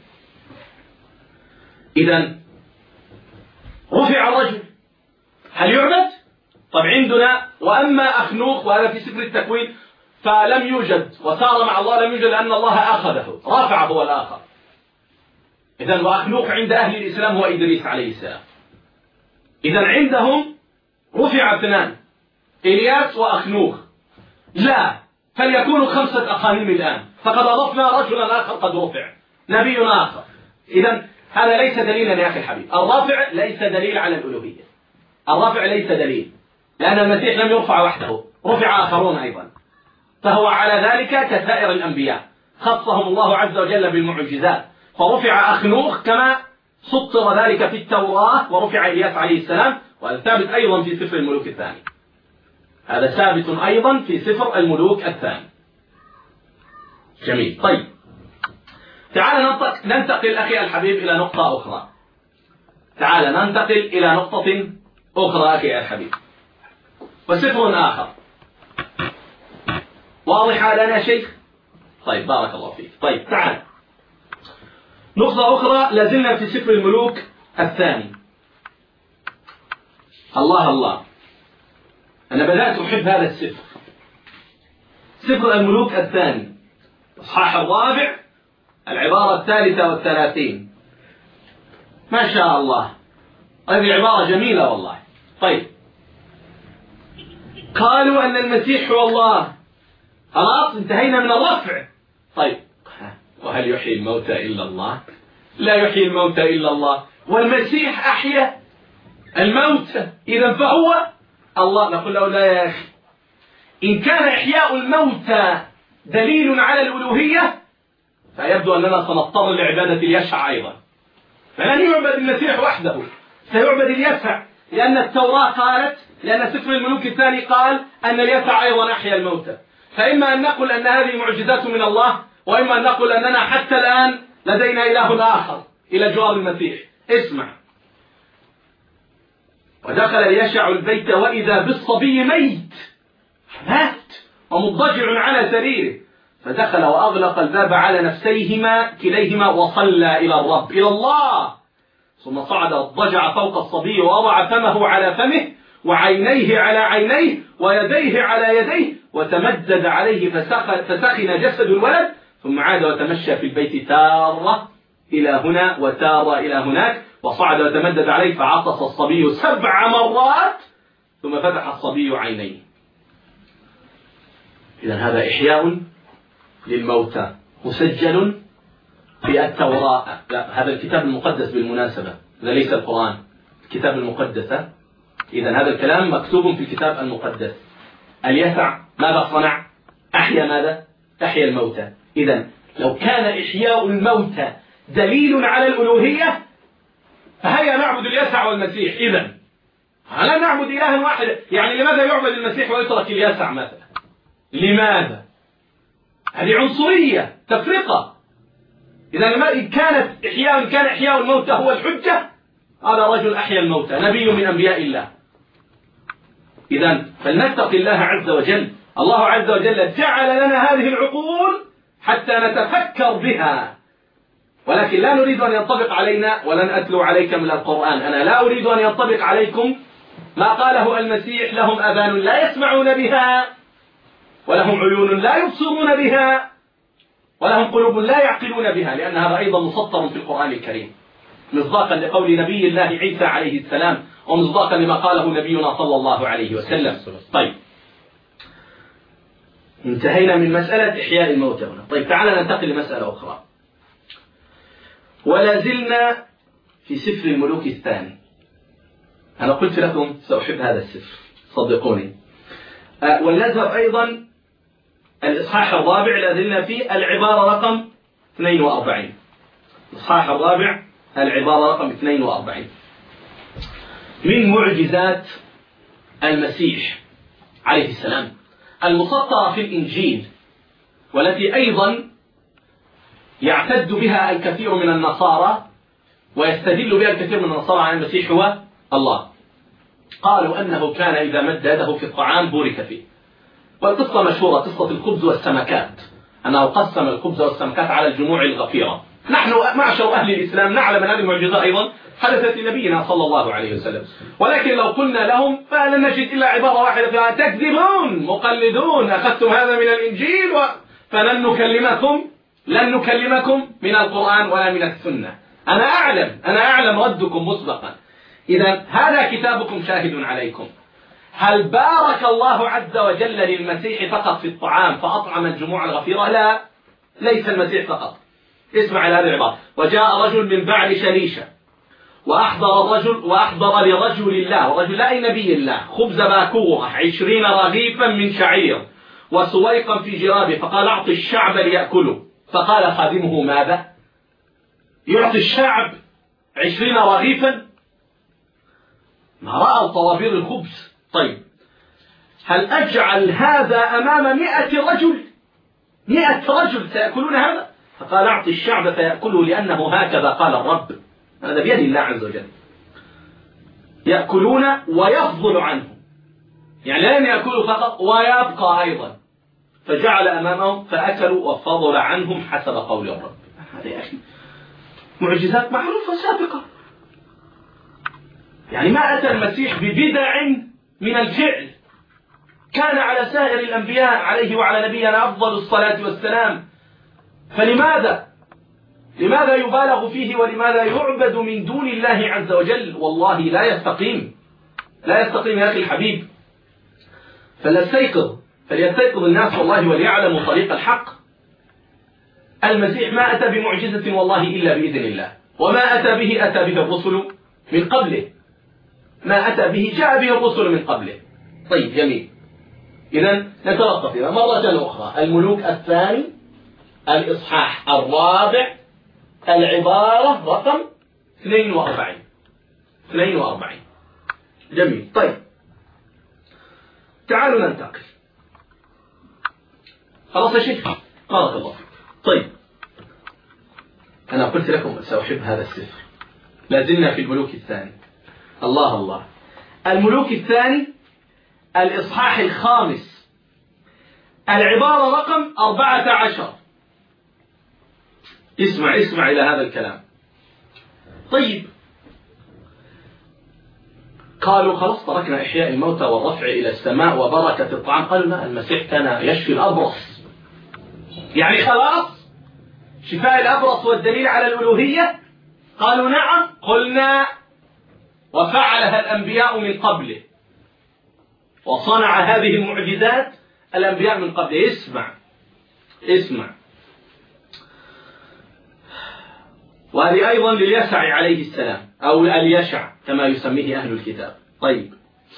إذن رفع الرجل، هل يعبد؟ طب عندنا وأما أخنوخ، وهذا في سفر التكوين، فلم يوجد وسار مع الله، لم يوجد لأن الله أخذه، رفع هو الآخر. إذن وأخنوخ عند أهل الإسلام هو إدريس عليه السلام. إذن عندهم رفع اثنان، إلياس وأخنوخ. لا، فليكونوا خمسة أقانيم الآن، فقد أضفنا رجلا آخر قد رفع، نبي آخر. إذن هذا ليس دليلا يا أخي الحبيب، الرافع ليس دليل على الألوهية، الرافع ليس دليل، لأن المسيح لم يرفع وحده، رفع آخرون أيضا، فهو على ذلك كسائر الأنبياء، خصهم الله عز وجل بالمعجزات، فرفع أخنوخ كما سطر ذلك في التوراة، ورفع إلياس عليه السلام، وهذا ثابت أيضا في سفر الملوك الثاني، هذا ثابت أيضا في سفر الملوك الثاني. جميل. طيب تعال ننتقل أخي الحبيب إلى نقطة أخرى، تعال ننتقل إلى نقطة أخرى أخي الحبيب. وسفر آخر. واضح لنا شيخ؟ طيب بارك الله فيك. طيب تعال نقطة أخرى، لازلنا في سفر الملوك الثاني. الله الله، أنا بدأت أحب هذا السفر، سفر الملوك الثاني، الإصحاح الرابع، العبارة الثالثة والثلاثين. ما شاء الله، هذه عبارة جميلة والله. طيب، قالوا أن المسيح هو الله، خلاص انتهينا من الرفع. طيب، وهل يحيي الموتى إلا الله؟ لا يحيي الموتى إلا الله، والمسيح أحيا الموتى، إذا فهو الله. نقول له لا يا أخي، إن كان إحياء الموتى دليل على الألوهية فيبدو أننا سنضطر لعبادة اليشع أيضا، فلن يعبد المسيح وحده، سيعبد اليسع، لأن التوراة قالت، لأن سفر الملوك الثاني قال أن اليسع أيضا أحيا الموتى. فإما أن نقول أن هذه معجزات من الله، وإما أن نقول أننا حتى الآن لدينا إله آخر إلى جوار المسيح. اسمع، ودخل اليشع البيت وإذا بالصبي ميت، مات ومضجع على سريره، فدخل وأغلق الباب على نفسيهما كليهما وصلى إلى الرب إلى الله، ثم صعد واضطجع فوق الصبي ووضع فمه على فمه وعينيه على عينيه ويديه على يديه وتمدد عليه فسخن, فسخن جسد الولد، ثم عاد وتمشى في البيت تارة إلى هنا وتارة إلى هناك، وصعد وتمدد عليه فعطس الصبي سبع مرات ثم فتح الصبي عينيه. إذن هذا إحياء للموتى مسجل في التوراة. هذا الكتاب المقدس بالمناسبة، هذا ليس القرآن، الكتاب المقدس. إذن هذا الكلام مكتوب في الكتاب المقدس. اليسع ماذا صنع؟ أحيا ماذا؟ أحيا الموتى. إذن لو كان إحياء الموتى دليل على الألوهية فهيا نعبد اليسع والمسيح. إذن لا نعبد إلها واحدا، يعني لماذا يعبد المسيح ويترك اليسع مثلا؟ لماذا؟ هذه عنصرية، تفرقة. إذا إن كانت إحياء كان إحياء الموتى هو الحجة، هذا رجل أحيا الموتى نبي من أنبياء الله. إذا فلنتق الله عز وجل. الله عز وجل جعل لنا هذه العقول حتى نتفكر بها، ولكن لا نريد أن ينطبق علينا. ولن أتلو عليك من القرآن، أنا لا أريد أن ينطبق عليكم ما قاله المسيح: لهم آذان لا يسمعون بها، ولهم عيون لا يبصرون بها، ولهم قلوب لا يعقلون بها، لأن هذا أيضا مسطر في القرآن الكريم، مصداقا لقول نبي الله عيسى عليه السلام، ومصداقا لما قاله نبينا صلى الله عليه وسلم. طيب، انتهينا من مسألة إحياء الموتى هنا. طيب، تعالى ننتقل لمسألة أخرى. ولا زلنا في سفر الملوك الثاني. أنا قلت لكم سأحب هذا السفر، صدقوني. أه ولنذهب أيضا الإصحاح الرابع، لا زلنا في العبارة رقم اثنين وأربعين. الإصحاح الرابع العبارة رقم اثنين وأربعين. من معجزات المسيح عليه السلام المسطرة في الإنجيل، والتي أيضا يعتد بها الكثير من النصارى ويستدل بها الكثير من النصارى على المسيح هو الله. قالوا أنه كان إذا مد يده في الطعام بورك فيه. والقصة مشهورة، قصة الخبز والسمكات، أنه قسم الخبز والسمكات على الجموع الغفيرة. نحن معشر أهل الإسلام نعلم أن هذه المعجزة أيضا حدثت لنبينا صلى الله عليه وسلم، ولكن لو قلنا لهم فلن نجد إلا عبارة واحدة فيها: تكذبون مقلدون، أخذتم هذا من الإنجيل و... فلن نكلمكم لن نكلمكم من القرآن ولا من السنة. أنا أعلم أنا أعلم ردكم مسبقا. إذا هذا كتابكم شاهد عليكم. هل بارك الله عز وجل للمسيح فقط في الطعام فأطعم الجموع الغفيرة؟ لا، ليس المسيح فقط. اسمع إلى هذه العبارة: وجاء رجل من بعد شليشة وأحضر الرجل وأحضر لرجل الله، ورجل لا نبي الله، خبز باكورة عشرين رغيفا من شعير وسويقا في جرابه، فقال: أعطي الشعب ليأكلوا. فقال خادمه: ماذا؟ يعطي الشعب عشرين رغيفا؟ ما رأوا طوابير الخبز. طيب، هل أجعل هذا أمام مئة رجل؟ مئة رجل سيأكلون هذا؟ فقال: أعطي الشعب فيأكلوا، لأنه هكذا قال الرب. هذا بيد الله عز وجل. يأكلون ويفضل عنه. يعني لن يأكلوا فقط ويبقى أيضا، فجعل أمامهم فأكلوا وفضل عنهم حسب قول الرب. هذا يا أخي معجزات معروفة سابقة، يعني ما أتى المسيح ببدع من الفعل، كان على سائر الأنبياء عليه وعلى نبينا أفضل الصلاة والسلام. فلماذا لماذا يبالغ فيه ولماذا يعبد من دون الله عز وجل؟ والله لا يستقيم، لا يستقيم يا أخي الحبيب. فليستيقظ فليستيقظ الناس والله وليعلموا طريق الحق. المسيح ما أتى بمعجزة والله إلا بإذن الله، وما أتى به أتى به الرسل من قبله، ما أتى به جاء به الرسل من قبله. طيب جميل. إذن نتلطف مرة أخرى. الملوك الثاني الإصحاح الرابع العبارة رقم اثنين وأربعين. اثنين وأربعين. جميل. طيب تعالوا ننتقل. خلاص يا شيخ؟ بارك الله. طيب أنا قلت لكم سأحب هذا السفر. لازلنا في الملوك الثاني. الله الله. الملوك الثاني الإصحاح الخامس العبارة رقم أربعة عشر. اسمع اسمع إلى هذا الكلام. طيب قالوا خلاص تركنا إحياء الموتى والرفع إلى السماء وبركة الطعام. قالوا لا، المسيح كان يشفي الأبرص، يعني خلاص شفاء الأبرص والدليل على الألوهية. قالوا نعم، قلنا وفعلها الأنبياء من قبله، وصنع هذه المعجزات الأنبياء من قبله. اسمع اسمع. وهذه أيضا لليسع عليه السلام أو اليشع كما يسميه أهل الكتاب. طيب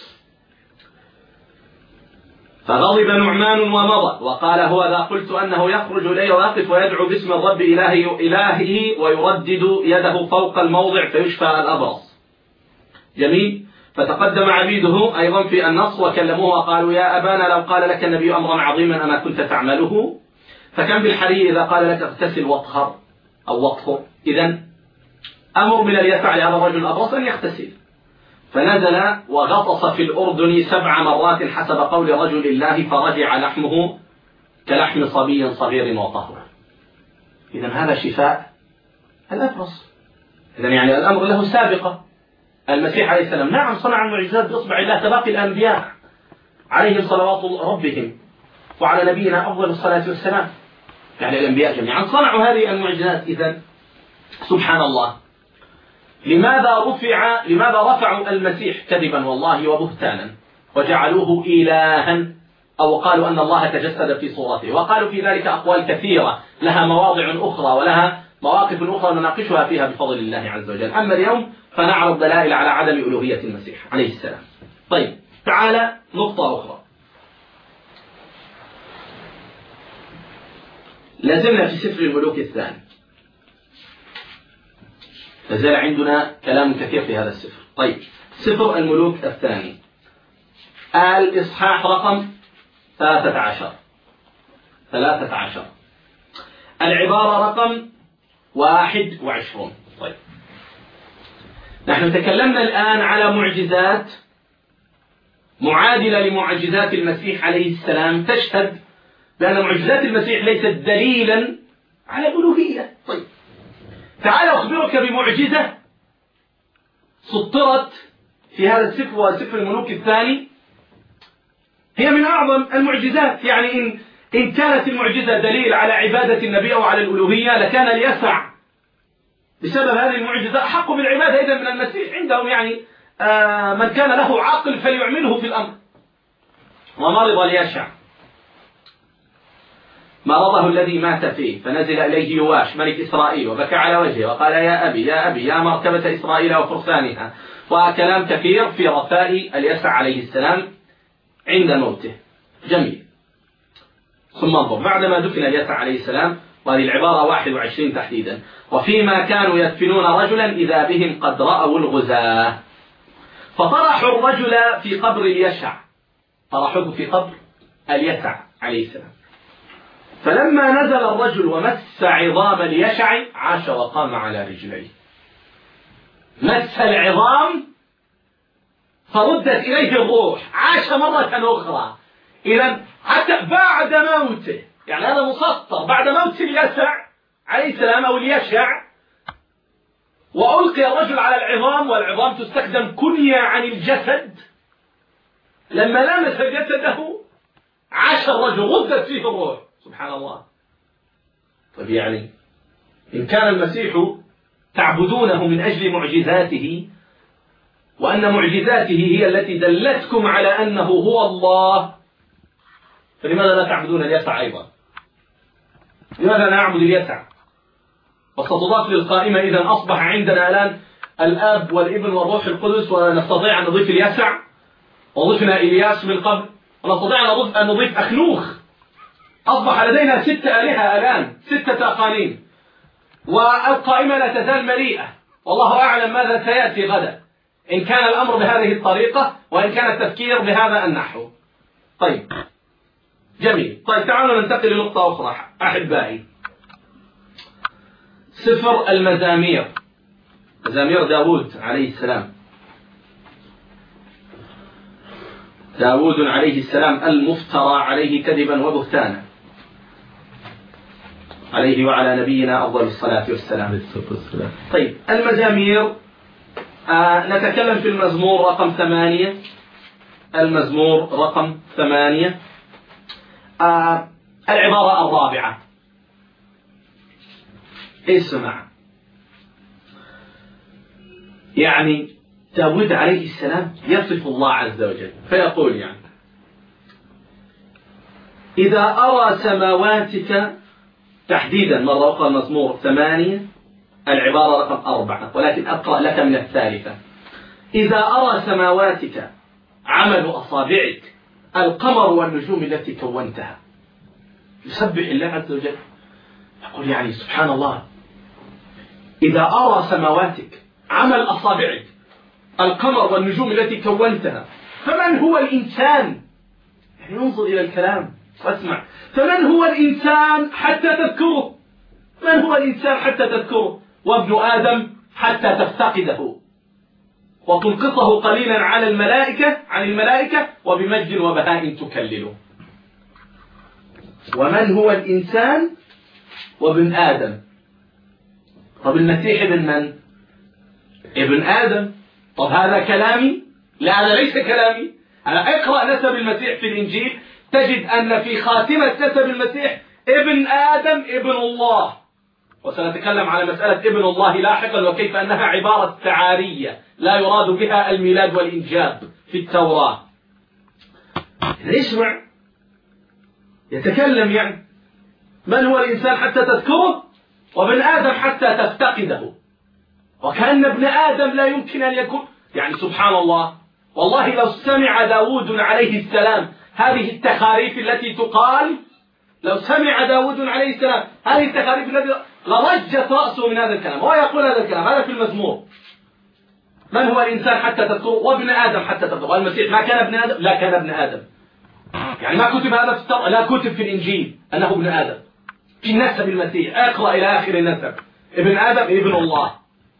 فغضب نعمان ومضى وقال هو ذا قلت أنه يخرج إليه ويقف ويدعو باسم الرب إلهه, إلهه ويردد يده فوق الموضع فيشفى الأبرص. جميل. فتقدم عبيده أيضا في النص وكلموه وقالوا يا أبانا لو قال لك النبي أمرا عظيما أما كنت تعمله، فكم بالحري إذا قال لك اغتسل واطهر أو واطهر. إذن أمر من اليسع لهذا الرجل الأبرص أن يغتسل، فنزل وغطس في الأردن سبع مرات حسب قول رجل الله فرجع لحمه كلحم صبي صغير وطهر. إذن هذا شفاء الأبرص. إذن يعني الأمر له سابقة. المسيح عليه السلام نعم صنع المعجزات بإصبع الله كباقي الأنبياء عليهم صلوات ربهم وعلى نبينا أفضل الصلاة والسلام، يعني الأنبياء جميعا صنعوا هذه المعجزات. إذن سبحان الله، لماذا رفع لماذا رفعوا المسيح كذبا والله وبهتانا وجعلوه إلها، أو قالوا أن الله تجسد في صورته، وقالوا في ذلك أقوال كثيرة لها مواضع أخرى ولها مواقف أخرى نناقشها فيها بفضل الله عز وجل. أما اليوم فنعرض دلائل على عدم ألوهية المسيح عليه السلام. طيب تعالى نقطة أخرى. لازلنا في سفر الملوك الثاني، لازال عندنا كلام كثير في هذا السفر. طيب سفر الملوك الثاني الإصحاح رقم ثلاثة عشر ثلاثة عشر العبارة رقم واحد وعشرون. طيب نحن تكلمنا الآن على معجزات معادلة لمعجزات المسيح عليه السلام تشهد بأن معجزات المسيح ليست دليلا على الألوهية. طيب تعال أخبرك بمعجزة سطرت في هذا السفر وسفر الملوك الثاني، هي من أعظم المعجزات. يعني إن إن كانت المعجزة دليل على عبادة النبي أو على الألوهية لكان اليسع بسبب هذه المعجزة أحق بالعبادة إذا من المسيح عندهم. يعني آه من كان له عقل فليعمله في الأمر. ومرض اليشع مرضه الذي مات فيه، فنزل إليه يواش ملك إسرائيل وبكى على وجهه وقال يا أبي يا أبي يا مركبة إسرائيل وفرسانها، وكلام كثير في رثاء اليسع عليه السلام عند موته. جميل. ثم انظر بعدما دفن اليسع عليه السلام، وهذه العبارة واحد وعشرين تحديدا، وفيما كانوا يدفنون رجلا إذا بهم قد رأوا الغزاة فطرحوا الرجل في قبر اليشع، طرحوه في قبر اليسع عليه السلام. فلما نزل الرجل ومس عظام اليشع عاش وقام على رجليه. مس العظام فردت إليه الروح، عاش مرة أخرى. إذا حتى بعد موته، يعني هذا مسطر، بعد موت اليسع عليه السلام أو اليشع، وألقي الرجل على العظام، والعظام تستخدم كنية عن الجسد، لما لمس جسده عاش الرجل، ردت فيه الروح. سبحان الله. طيب يعني إن كان المسيح تعبدونه من أجل معجزاته، وأن معجزاته هي التي دلتكم على أنه هو الله، فلماذا لا تعبدون اليسع أيضا؟ لماذا نعبد اليسع؟ وستضاف للقائمة إذن أصبح عندنا الآن الآب والابن والروح القدس، ونستطيع أن نضيف اليسع، وضفنا إلياس من قبل، ونستطيع أن نضيف, أن نضيف أخنوخ. أصبح لدينا ستة آلهة الآن، ستة أقانيم، والقائمة لا تزال مليئة، والله أعلم ماذا سيأتي غدا، إن كان الأمر بهذه الطريقة، وإن كان التفكير بهذا النحو. طيب جميل. طيب تعالوا ننتقل لنقطة أخرى أحبائي. سفر المزامير، مزامير داود عليه السلام. داود عليه السلام المفترى عليه كذبا وبهتانا، عليه وعلى نبينا أفضل الصلاة والسلام. طيب المزامير، آه نتكلم في المزمور رقم ثمانية. المزمور رقم ثمانية، آه العبارة الرابعة. اسمع، يعني داود عليه السلام يصف الله عز وجل فيقول يعني: إذا أرى سماواتك، تحديدا مرة أخرى المزمور ثمانية العبارة رقم أربعة، ولكن أقرأ لك من الثالثة. إذا أرى سماواتك عمل أصابعك، القمر والنجوم التي كونتها. يسبح الله عز وجل، يقول يعني سبحان الله، إذا أرى سماواتك عمل أصابعك، القمر والنجوم التي كونتها، فمن هو الإنسان؟ يعني انظر إلى الكلام واسمع. فمن هو الإنسان حتى تذكره؟ من هو الإنسان حتى تذكره؟ وابن آدم حتى تفتقده، وتنقصه قليلا على الملائكة عن الملائكة، وبمجد وبهاء تكلله. ومن هو الإنسان وابن آدم. طب المسيح ابن من؟ ابن آدم. طب هذا كلامي؟ لا، هذا ليس كلامي. أنا اقرأ نسب المسيح في الإنجيل، تجد أن في خاتمة نسب المسيح ابن آدم ابن الله. وسنتكلم على مسألة ابن الله لاحقا، وكيف أنها عبارة تعارية لا يراد بها الميلاد والإنجاب في التوراة. اسمع، يتكلم يعني من هو الإنسان حتى تذكره، وابن آدم حتى تفتقده. وكأن ابن آدم لا يمكن أن يكون، يعني سبحان الله. والله لو سمع داود عليه السلام هذه التخاريف التي تقال، لو سمع داود عليه السلام هذه التخاريف التي لرجت رأسه من هذا الكلام. هو يقول هذا الكلام، هذا في المزمور. من هو الإنسان حتى تذكره، وابن آدم حتى تذكره. المسيح ما كان ابن آدم؟ لا، كان ابن آدم. يعني ما كتب هذا في التوراة، لا كتب في الإنجيل أنه ابن آدم. في نسب المسيح اقرأ إلى آخر النسب، ابن آدم ابن الله.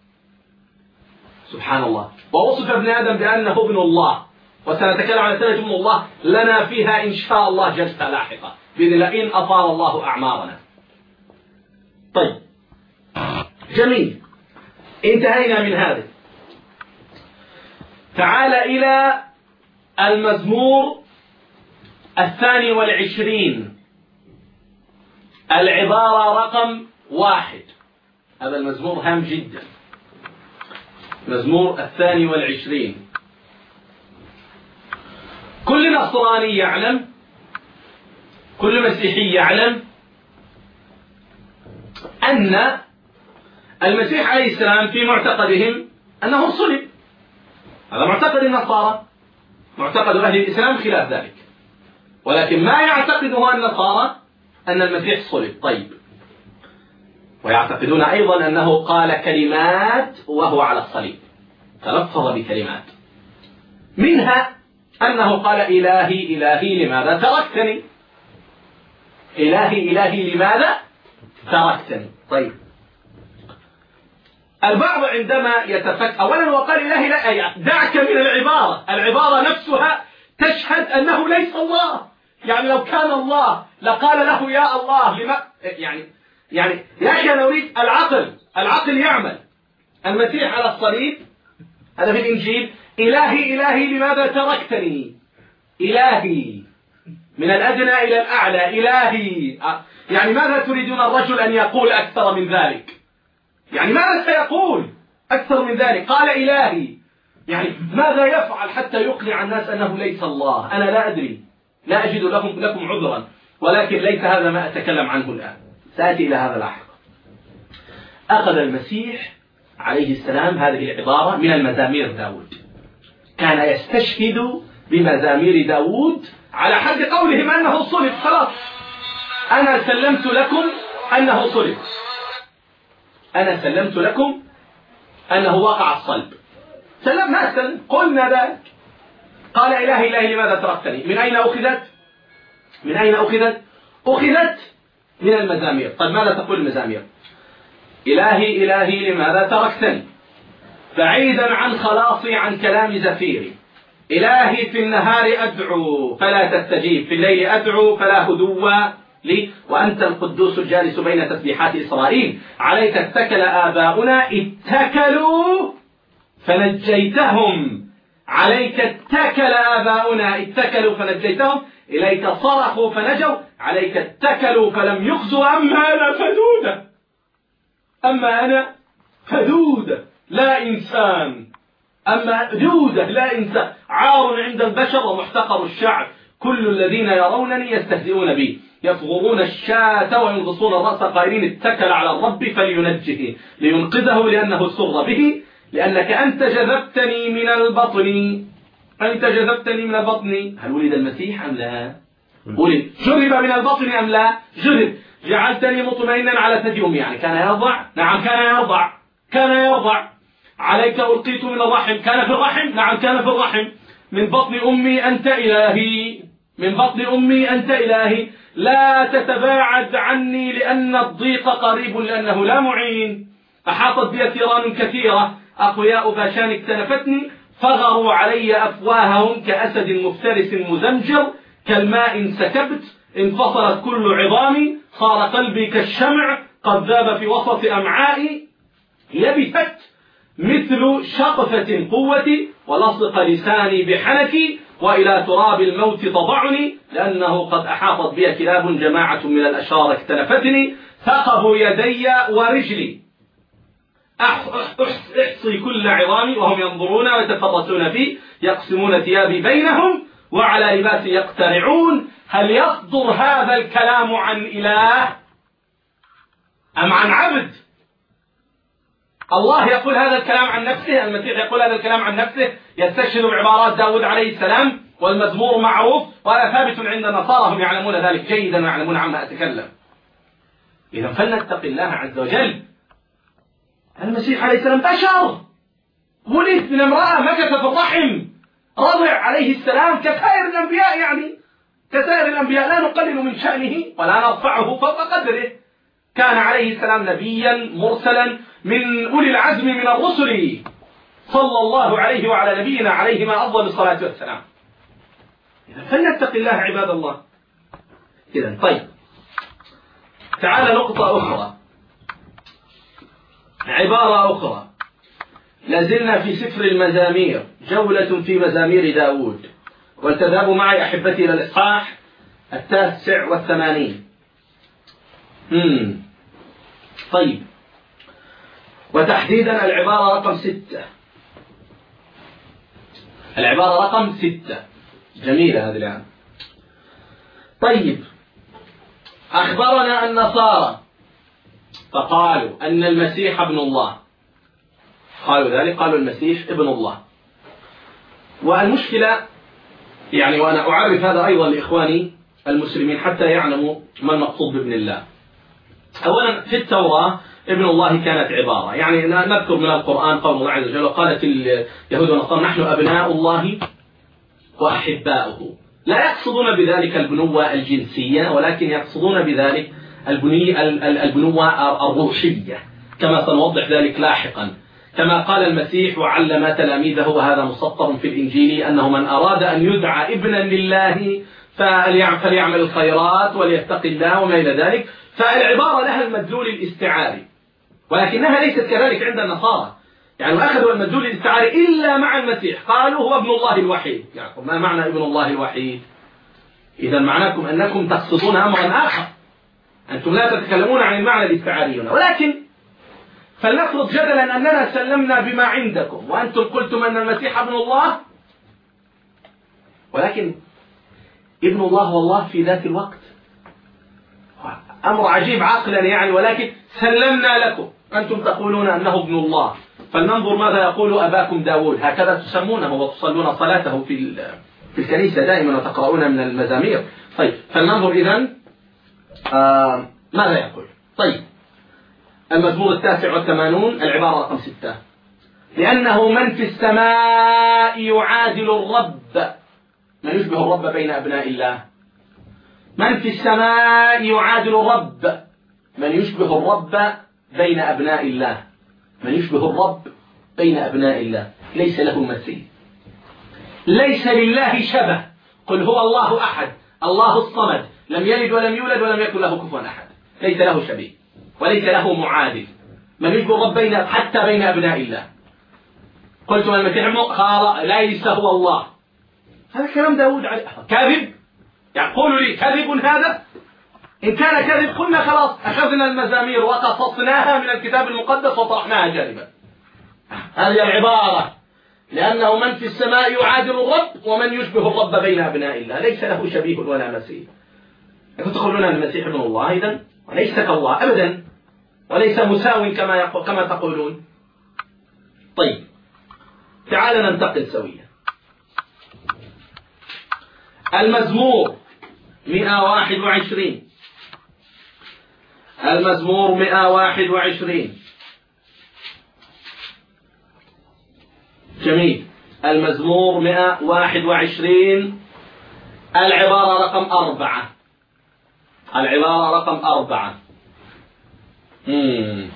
سبحان الله. ووصف ابن آدم بأنه ابن الله، وسنتكلم عن سنة ابن الله لنا فيها إن شاء الله جلسة لاحقة بإذن الله إن أطال الله أعمارنا. طيب جميل، انتهينا من هذا. تعال إلى المزمور الثاني والعشرين، العبارة رقم واحد. هذا المزمور هام جدا، مزمور الثاني والعشرين. كل نصراني يعلم، كل مسيحي يعلم أن المسيح عليه السلام في معتقدهم أنه صلب. هذا معتقد النصارى، معتقد أهل الإسلام خلاف ذلك، ولكن ما يعتقده النصارى أن المسيح صلب. طيب، ويعتقدون أيضا أنه قال كلمات وهو على الصليب، تلفظ بكلمات، منها أنه قال إلهي إلهي لماذا تركتني، إلهي إلهي لماذا تركتني. طيب البعض عندما يتفكر أولا وقال إلهي لا، دعك من العبارة، العبارة نفسها تشهد أنه ليس الله. يعني لو كان الله لقال له يا الله لما يعني يعني يا أخي أنا أريد العقل، العقل يعمل. المسيح على الصليب هذا في الإنجيل: إلهي إلهي لماذا تركتني؟ إلهي من الأدنى إلى الأعلى، إلهي. يعني ماذا تريدون الرجل أن يقول أكثر من ذلك؟ يعني ماذا سيقول أكثر من ذلك؟ قال إلهي. يعني ماذا يفعل حتى يقنع الناس أنه ليس الله؟ أنا لا أدري، لا أجد لكم لكم عذرا، ولكن ليس هذا ما أتكلم عنه الآن، سأتي إلى هذا لاحقا. أخذ المسيح عليه السلام هذه العبارة من المزامير داود، كان يستشهد بمزامير داود على حد قولهم أنه صلب. خلاص أنا سلمت لكم أنه صلب، أنا سلمت لكم أنه وقع الصلب، سلم ما سلم، قلنا ذلك. قال إلهي إلهي لماذا تركتني؟ من أين أخذت؟ من أين أخذت؟ أخذت من المزامير. طيب ماذا تقول المزامير؟ إلهي إلهي لماذا تركتني؟ بعيدا عن خلاصي عن كلام زفيري. إلهي في النهار أدعو فلا تستجيب، في الليل أدعو فلا هدوء لي، وأنت القدوس الجالس بين تسبيحات إسرائيل. عليك اتكل آباؤنا اتكلوا فنجيتهم، عليك اتكل آباؤنا اتكلوا فنجيتهم، إليك صرخوا فنجوا، عليك اتكلوا فلم يخزوا. أما أنا فدودة، أما أنا فدودة لا إنسان، أما دودة لا إنسان، عار عند البشر ومحتقر الشعب، كل الذين يرونني يستهزئون بي، يصغرون الشاة وينغصون الرأس قائلين اتكل على الرب فلينجه لينقذه لأنه سر به، لأنك أنت جذبتني من البطن، أنت جذبتني من البطن. هل ولد المسيح أم لا؟ ولد. جرب من البطن أم لا؟ جرب. جعلتني مطمئنا على ثدي أمي، يعني كان يرضع؟ نعم كان يرضع، كان يرضع. عليك ألقيت من الرحم، كان في الرحم؟ نعم كان في الرحم. من بطن أمي أنت إلهي، من بطن أمي أنت إلهي. لا تتباعد عني لأن الضيق قريب لأنه لا معين. أحاطت بي ثيران كثيرة، أقوياء باشان اكتنفتني، فغروا علي أفواههم كأسد مفترس مزمجر، كالماء سكبت انفصلت كل عظامي، صار قلبي كالشمع قد ذاب في وسط أمعائي، يبثت مثل شقفة قوتي ولصق لساني بحنكي، وإلى تراب الموت تضعني لأنه قد أحاطت بي كلاب جماعة من الأشرار اكتنفتني، ثقبوا يدي ورجلي، أحصي كل عظامي وهم ينظرون ويتفرسون في، يقسمون ثيابي بينهم وعلى لباسي يقترعون. هل يصدر هذا الكلام عن إله أم عن عبد؟ الله يقول هذا الكلام عن نفسه، المسيح يقول هذا الكلام عن نفسه، يستشهد بعبارات داود عليه السلام، والمزمور معروف، وهذا ثابت عند النصارى، هم يعلمون ذلك جيدا ويعلمون عما أتكلم. إذا فلنتق الله عز وجل. المسيح عليه السلام بشر، ولد من امرأة، مكث في الرحم، رضع عليه السلام كسائر الأنبياء، يعني كسائر الأنبياء، لا نقلل من شأنه ولا نرفعه فوق قدره. كان عليه السلام نبيا مرسلا من أولي العزم من الرسل، صلى الله عليه وعلى نبينا عليهما أفضل الصلاة والسلام. فلنتق الله عباد الله. إذن طيب، تعال نقطة أخرى، عبارة أخرى. لازلنا في سفر المزامير، جولة في مزامير داود، ولتذهبوا معي أحبتي إلى الإصحاح التاسع والثمانين. مم. طيب، وتحديدا العبارة رقم ستة، العبارة رقم ستة، جميلة هذه الآن. طيب، أخبرنا النصارى فقالوا أن المسيح ابن الله، قالوا ذلك، قالوا المسيح ابن الله. والمشكلة يعني، وأنا أعرف هذا أيضا لإخواني المسلمين حتى يعلموا ما المقصود بابن الله. أولا في التوراة ابن الله كانت عبارة، يعني نذكر من القرآن قول الله عز وجل: وقالت اليهود والنصارى نحن أبناء الله وأحباؤه. لا يقصدون بذلك البنوة الجنسية، ولكن يقصدون بذلك البنوة الروحية، كما سنوضح ذلك لاحقا. كما قال المسيح وعلم تلاميذه، وهذا مسطر في الإنجيل، أنه من أراد أن يدعى ابنا لله فليعمل الخيرات وليتقي الله وما إلى ذلك. فالعبارة لها المدلول الاستعاري، ولكنها ليست كذلك عند النصارى. يعني أخذوا المدلول الاستعاري إلا مع المسيح، قالوا هو ابن الله الوحيد. يعني ما معنى ابن الله الوحيد؟ إذا معناكم أنكم تقصدون أمرا آخر، أنتم لا تتكلمون عن المعنى الاستعاري هنا. ولكن فلنفرض جدلا أننا سلمنا بما عندكم وأنتم قلتم أن المسيح ابن الله، ولكن ابن الله والله في ذات الوقت، أمر عجيب عقلا يعني، ولكن سلمنا لكم، أنتم تقولون أنه ابن الله. فلننظر ماذا يقول أباكم داود، هكذا تسمونه وتصلون صلاته في في الكنيسة دائما وتقرؤون من المزامير. طيب فلننظر إذن آه ماذا يقول. طيب المزمور التاسع والثمانون العبارة رقم ستة: لأنه من في السماء يعادل الرب. من يشبه الرب بين أبناء الله؟ من في السماء يعادل الرب، من يشبه الرب بين أبناء الله. من يشبه الرب بين أبناء الله، ليس له مثيل، ليس لله شبه. قل هو الله أحد الله الصمد لم يلد ولم يولد ولم يكن له كفوا أحد، ليس له شبيه وليس له معادل. من يشبه الرب بين حتى بين أبناء الله. قلت من المسيح قال ليس هو الله. هذا كلام داود عليه كاذب. يعني قولوا لي كذب هذا؟ إن كان كذب قلنا خلاص أخذنا المزامير وقصصناها من الكتاب المقدس وطرحناها جانبا. هذه العبارة: لأنه من في السماء يعادل الرب ومن يشبه الرب بين أبناء الله، ليس له شبيه ولا مثيل. أنتم تقولون أن المسيح ابن الله إذن وليس كالله أبدا، وليس مساو كما كما تقولون. طيب تعال ننتقل سويا. المزمور مئة وواحد وعشرين، المزمور مئة وواحد وعشرين. جميل. المزمور مئة وواحد وعشرين العبارة رقم أربعة، العبارة رقم أربعة. مم.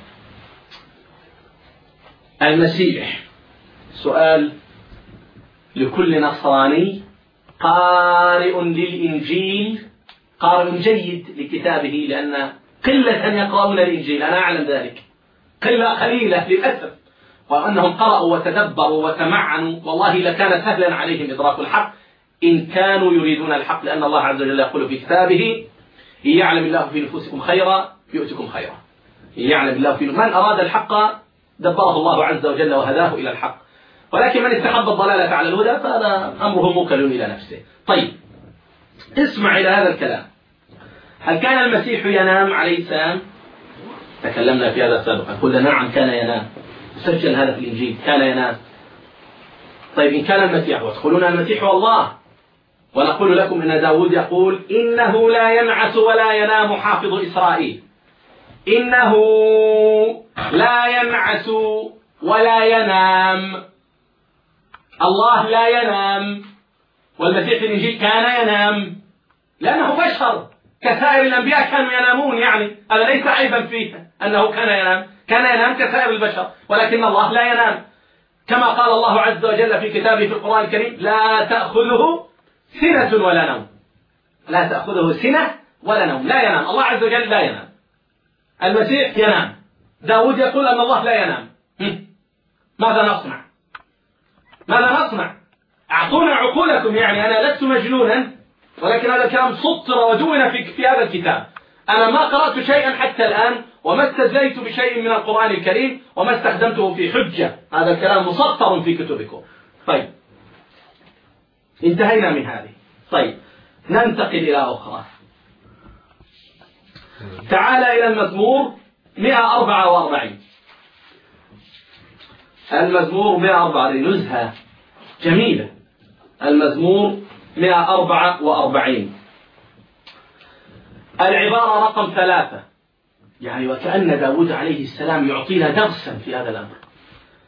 المسيح، سؤال لكل نصراني قارئ للإنجيل، قارئ جيد لكتابه، لأن قلة أن يقرؤون الإنجيل، أنا أعلم ذلك، قلة قليلة للأسف، وأنهم قرأوا وتدبروا وتمعنوا والله لكان سهلا عليهم إدراك الحق إن كانوا يريدون الحق، لأن الله عز وجل يقول في كتابه: إن يعلم الله في نفوسكم خيرا يؤتكم خيرا. إن يعلم الله في من أراد الحق دبره الله عز وجل وهداه إلى الحق، ولكن من استحب الضلالة على الهدى فهذا أمره موكل إلى نفسه. طيب اسمع إلى هذا الكلام: هل كان المسيح ينام عليه السلام؟ تكلمنا في هذا سابقا، قلنا نعم كان ينام، سجل هذا في الإنجيل، كان ينام. طيب إن كان المسيح، وتقولون المسيح هو الله، ونقول لكم إن داود يقول: إنه لا ينعس ولا ينام حافظ إسرائيل. إنه لا ينعس ولا ينام، الله لا ينام، والمسيح في الإنجيل كان ينام، لأنه بشر كسائر الأنبياء كانوا ينامون، يعني هذا ليس عيبا فيه أنه كان ينام، كان ينام كسائر البشر، ولكن الله لا ينام، كما قال الله عز وجل في كتابه في القرآن الكريم: لا تأخذه سنة ولا نوم. لا تأخذه سنة ولا نوم، لا ينام، الله عز وجل لا ينام. المسيح ينام، داود يقول أن الله لا ينام. ماذا نصنع؟ ماذا نصنع؟ أعطونا عقولكم، يعني أنا لست مجنونا، ولكن هذا الكلام سطر ودون في, في هذا الكتاب. أنا ما قرأت شيئا حتى الآن، وما استزيت بشيء من القرآن الكريم، وما استخدمته في حجة، هذا الكلام مسطر في كتبكم. طيب انتهينا من هذه. طيب ننتقل إلى أخرى. تعال إلى المزمور مئة وأربعة وأربعين. المزمور مئة وأربعة وأربعين نزهة جميلة. المزمور مئة وأربعة وأربعين العبارة رقم ثلاثة، يعني وكأن داود عليه السلام يعطينا درسا في هذا الأمر،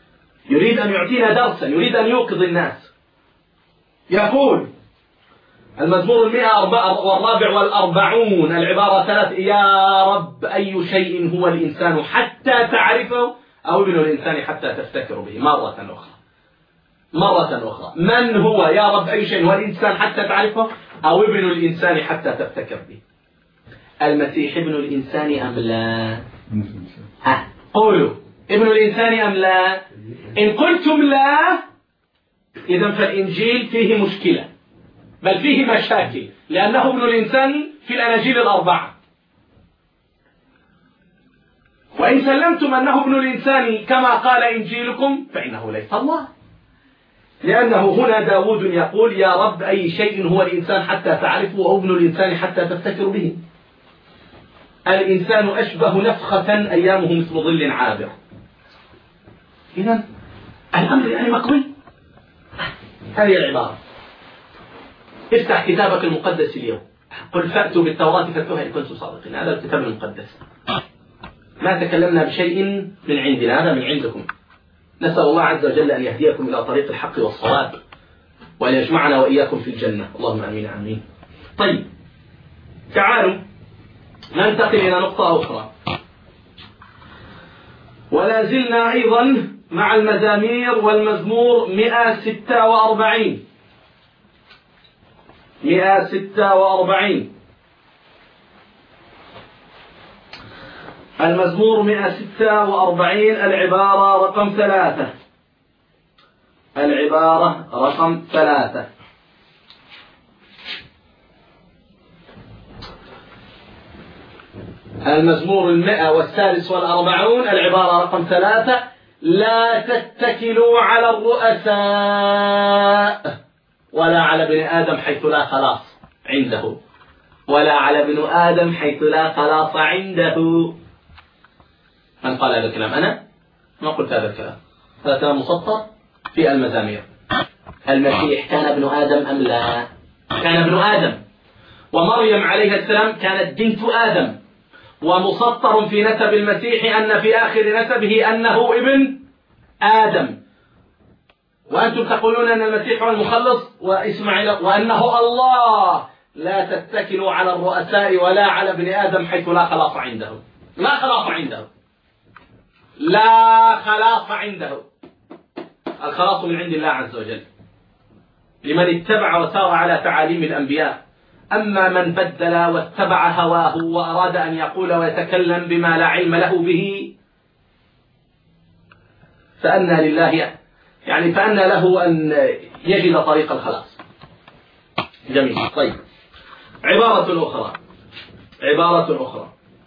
يريد أن يعطينا درسا، يريد أن يوقظ الناس. يقول: المزمور المئة والرابع والأربعون العبارة ثلاث: يا رب أي شيء هو الإنسان حتى تعرفه، أو ابن الإنسان حتى تفتكر به. مرة أخرى مرة أخرى من هو يا رب أي شيء هو الإنسان حتى تعرفه، أو ابن الإنسان حتى تفتكر به؟ المسيح ابن الإنسان أم لا؟ ها قولوا ابن الإنسان أم لا؟ إن قلتم لا إذن فالإنجيل فيه مشكلة، بل فيه مشاكل، لأنه ابن الإنسان في الأناجيل الأربعة. وإن سلمتم أنه ابن الإنسان كما قال إنجيلكم فإنه ليس الله، لأنه هنا داود يقول يا رب أي شيء هو الإنسان حتى تعرفه، أو ابن الإنسان حتى تفتكر به. الإنسان أشبه نفخة أيامه مثل ظل عابر. إذن الأمر يعني مقضي. هذه العبارة. افتح كتابك المقدس اليوم، قل فأتوا بالتوراة فاتوها إن كنتم صادقين. هذا الكتاب المقدس، ما تكلمنا بشيء من عندنا، هذا من عندكم. نسأل الله عز وجل أن يهديكم إلى طريق الحق والصواب، وأن يجمعنا وإياكم في الجنة، اللهم آمين آمين. طيب تعالوا ننتقل إلى نقطة أخرى، ولا زلنا أيضا مع المزامير، والمزمور مئة وستة وأربعين مئة وستة وأربعين المزمور مئة وستة وأربعين العبارة رقم ثلاثة العبارة رقم ثلاثة المزمور المئة والثالث والأربعون العبارة رقم ثلاثة: لا تتكلوا على الرؤساء ولا على ابن آدم حيث لا خلاص عنده ولا على ابن آدم حيث لا خلاص عنده. من قال هذا الكلام؟ أنا ما قلت هذا الكلام، هذا كلام مسطر في المزامير. المسيح كان ابن آدم أم لا؟ كان ابن آدم، ومريم عليه السلام كانت بنت آدم، ومسطر في نسب المسيح أن في آخر نسبه أنه ابن آدم. وأنتم تقولون أن المسيح هو المخلص وإسماعيل وأنه الله. لا تتكلوا على الرؤساء ولا على ابن آدم حيث لا خلاص عنده. لا خلاص عنده، لا خلاص عنده. الخلاص من عند الله عز وجل لمن اتبع وسار على تعاليم الأنبياء. أما من بدل واتبع هواه وأراد أن يقول ويتكلم بما لا علم له به فأنى لله يعني فأنى له أن يجد طريق الخلاص. جميل. طيب عبارة أخرى عبارة أخرى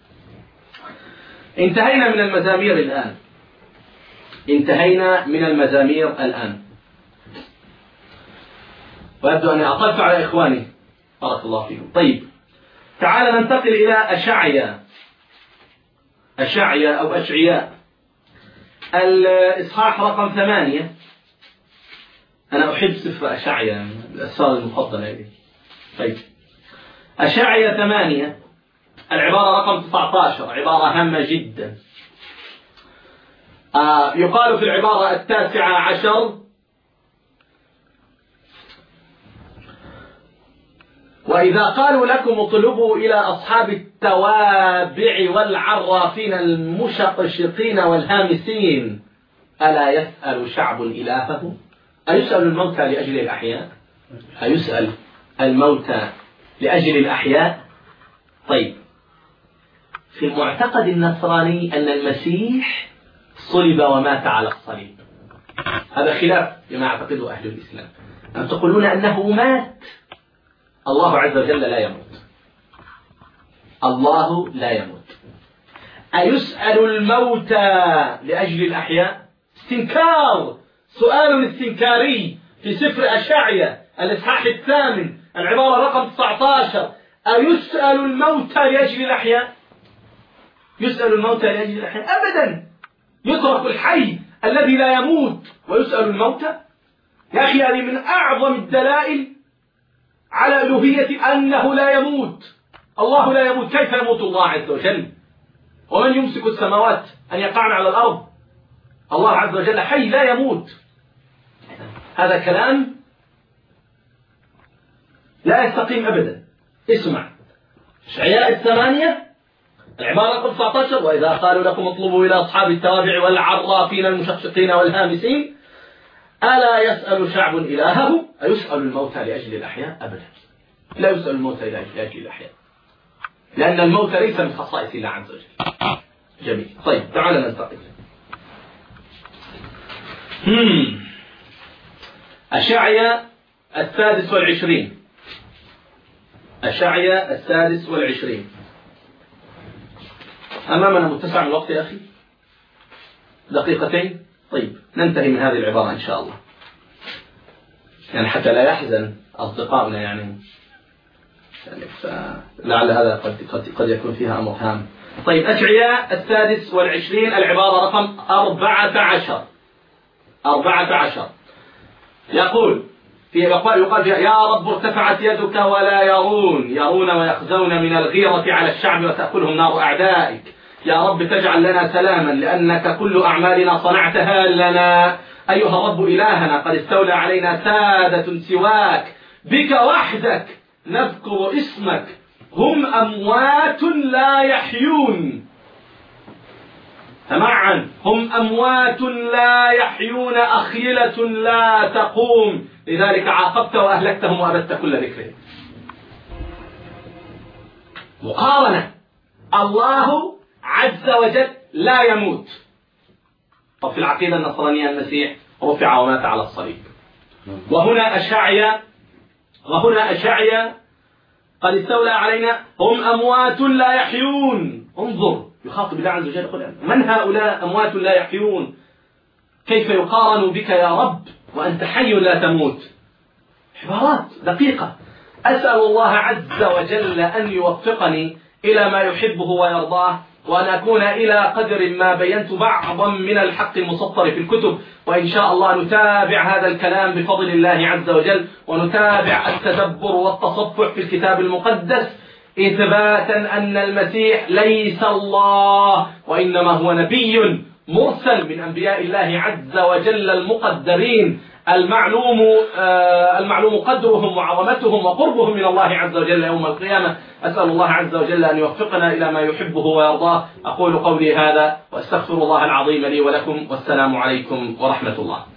انتهينا من المزامير الآن انتهينا من المزامير الآن وأبدو أن أطلت على إخواني بارك الله فيكم. طيب تعال ننتقل إلى أشعيا أشعيا أو أشعياء الإصحاح رقم ثمانية. أنا أحب سفر أشعيا، الأسفار المفضلة لي. طيب أشعيا ثمانية العبارة رقم تسعة عشر عبارة هامة جدا. آه يقال في العبارة التاسعة عشر: وإذا قالوا لكم اطلبوا إلى أصحاب التوابع والعرافين المشقشقين والهامسين ألا يسأل شعب إلهه؟ أيسأل الموتى لأجل الأحياء؟ أيسأل الموتى لأجل الأحياء؟ طيب في المعتقد النصراني أن المسيح صلب ومات على الصليب. هذا خلاف بما يعتقده أهل الإسلام. أم تقولون أنه مات؟ الله عز وجل لا يموت. الله لا يموت. أيسأل الموتى لأجل الأحياء؟ استنكار، سؤال استنكاري في سفر أشعيا الإصحاح الثامن العبارة رقم تسعة عشر: أيسأل الموتى لأجل الأحياء؟ يسأل الموتى لأجل الأحياء؟ أبدا. يترك الحي الذي لا يموت ويسأل الموتى؟ يا أخي هذه من أعظم الدلائل على ألوهية أنه لا يموت. الله لا يموت. كيف يموت الله عز وجل؟ ومن يمسك السماوات أن يقعن على الأرض؟ الله عز وجل حي لا يموت. هذا كلام لا يستقيم أبدا. اسمع إشعياء الثمانية العبارة رقم تسعة عشر: وإذا قالوا لكم اطلبوا إلى أصحاب التوابع والعرافين المشققين والهامسين ألا يسأل شعب إلهه أيسأل الموتى لأجل الأحياء؟ أبدا، لا يسأل الموتى لأجل الأحياء، لأن الموت ليس من خصائص الله عز وجل. جميل. طيب تعال ننتقل. أشعيا السادس والعشرين. أشعيا السادس والعشرين. أمامنا متسع من الوقت يا أخي، دقيقتين. طيب ننتهي من هذه العبارة إن شاء الله، يعني حتى لا يحزن أصدقائنا، يعني, يعني لعل هذا قد, قد, قد يكون فيها أمر هام. طيب أشعياء السادس والعشرين العبارة رقم أربعة عشر. أربعة عشر يقول في يقال, يقال يا رب ارتفعت يدك ولا يرون، يرون ويخزون من الغيرة على الشعب وتأكلهم نار أعدائك. يا رب تجعل لنا سلاما لأنك كل أعمالنا صنعتها لنا. أيها الرب إلهنا قد استولى علينا سادة سواك، بك وحدك نذكر اسمك، هم أموات لا يحيون. سمعا، هم أموات لا يحيون، أخيلة لا تقوم، لذلك عاقبت وأهلكتهم وأبدت كل ذكرهم. مقارنة، الله عز وجل لا يموت. طب في العقيدة النصرانية المسيح رفع ومات على الصليب. وهنا أشعيا وهنا أشعيا قد استولى علينا، هم أموات لا يحيون. انظر، يخاطب الله عز وجل يقول من هؤلاء أموات لا يحيون؟ كيف يقارن بك يا رب وأنت حي لا تموت؟ عبارات دقيقة. أسأل الله عز وجل أن يوفقني إلى ما يحبه ويرضاه، وأن أكون إلى قدر ما بينت بعضا من الحق المسطر في الكتب، وإن شاء الله نتابع هذا الكلام بفضل الله عز وجل، ونتابع التدبر والتصفح في الكتاب المقدس إثباتا أن المسيح ليس الله، وإنما هو نبي مرسل من أنبياء الله عز وجل المقدرين، المعلوم آه المعلوم قدرهم وعظمتهم وقربهم من الله عز وجل يوم القيامة. أسأل الله عز وجل أن يوفقنا إلى ما يحبه ويرضاه. أقول قولي هذا وأستغفر الله العظيم لي ولكم، والسلام عليكم ورحمة الله.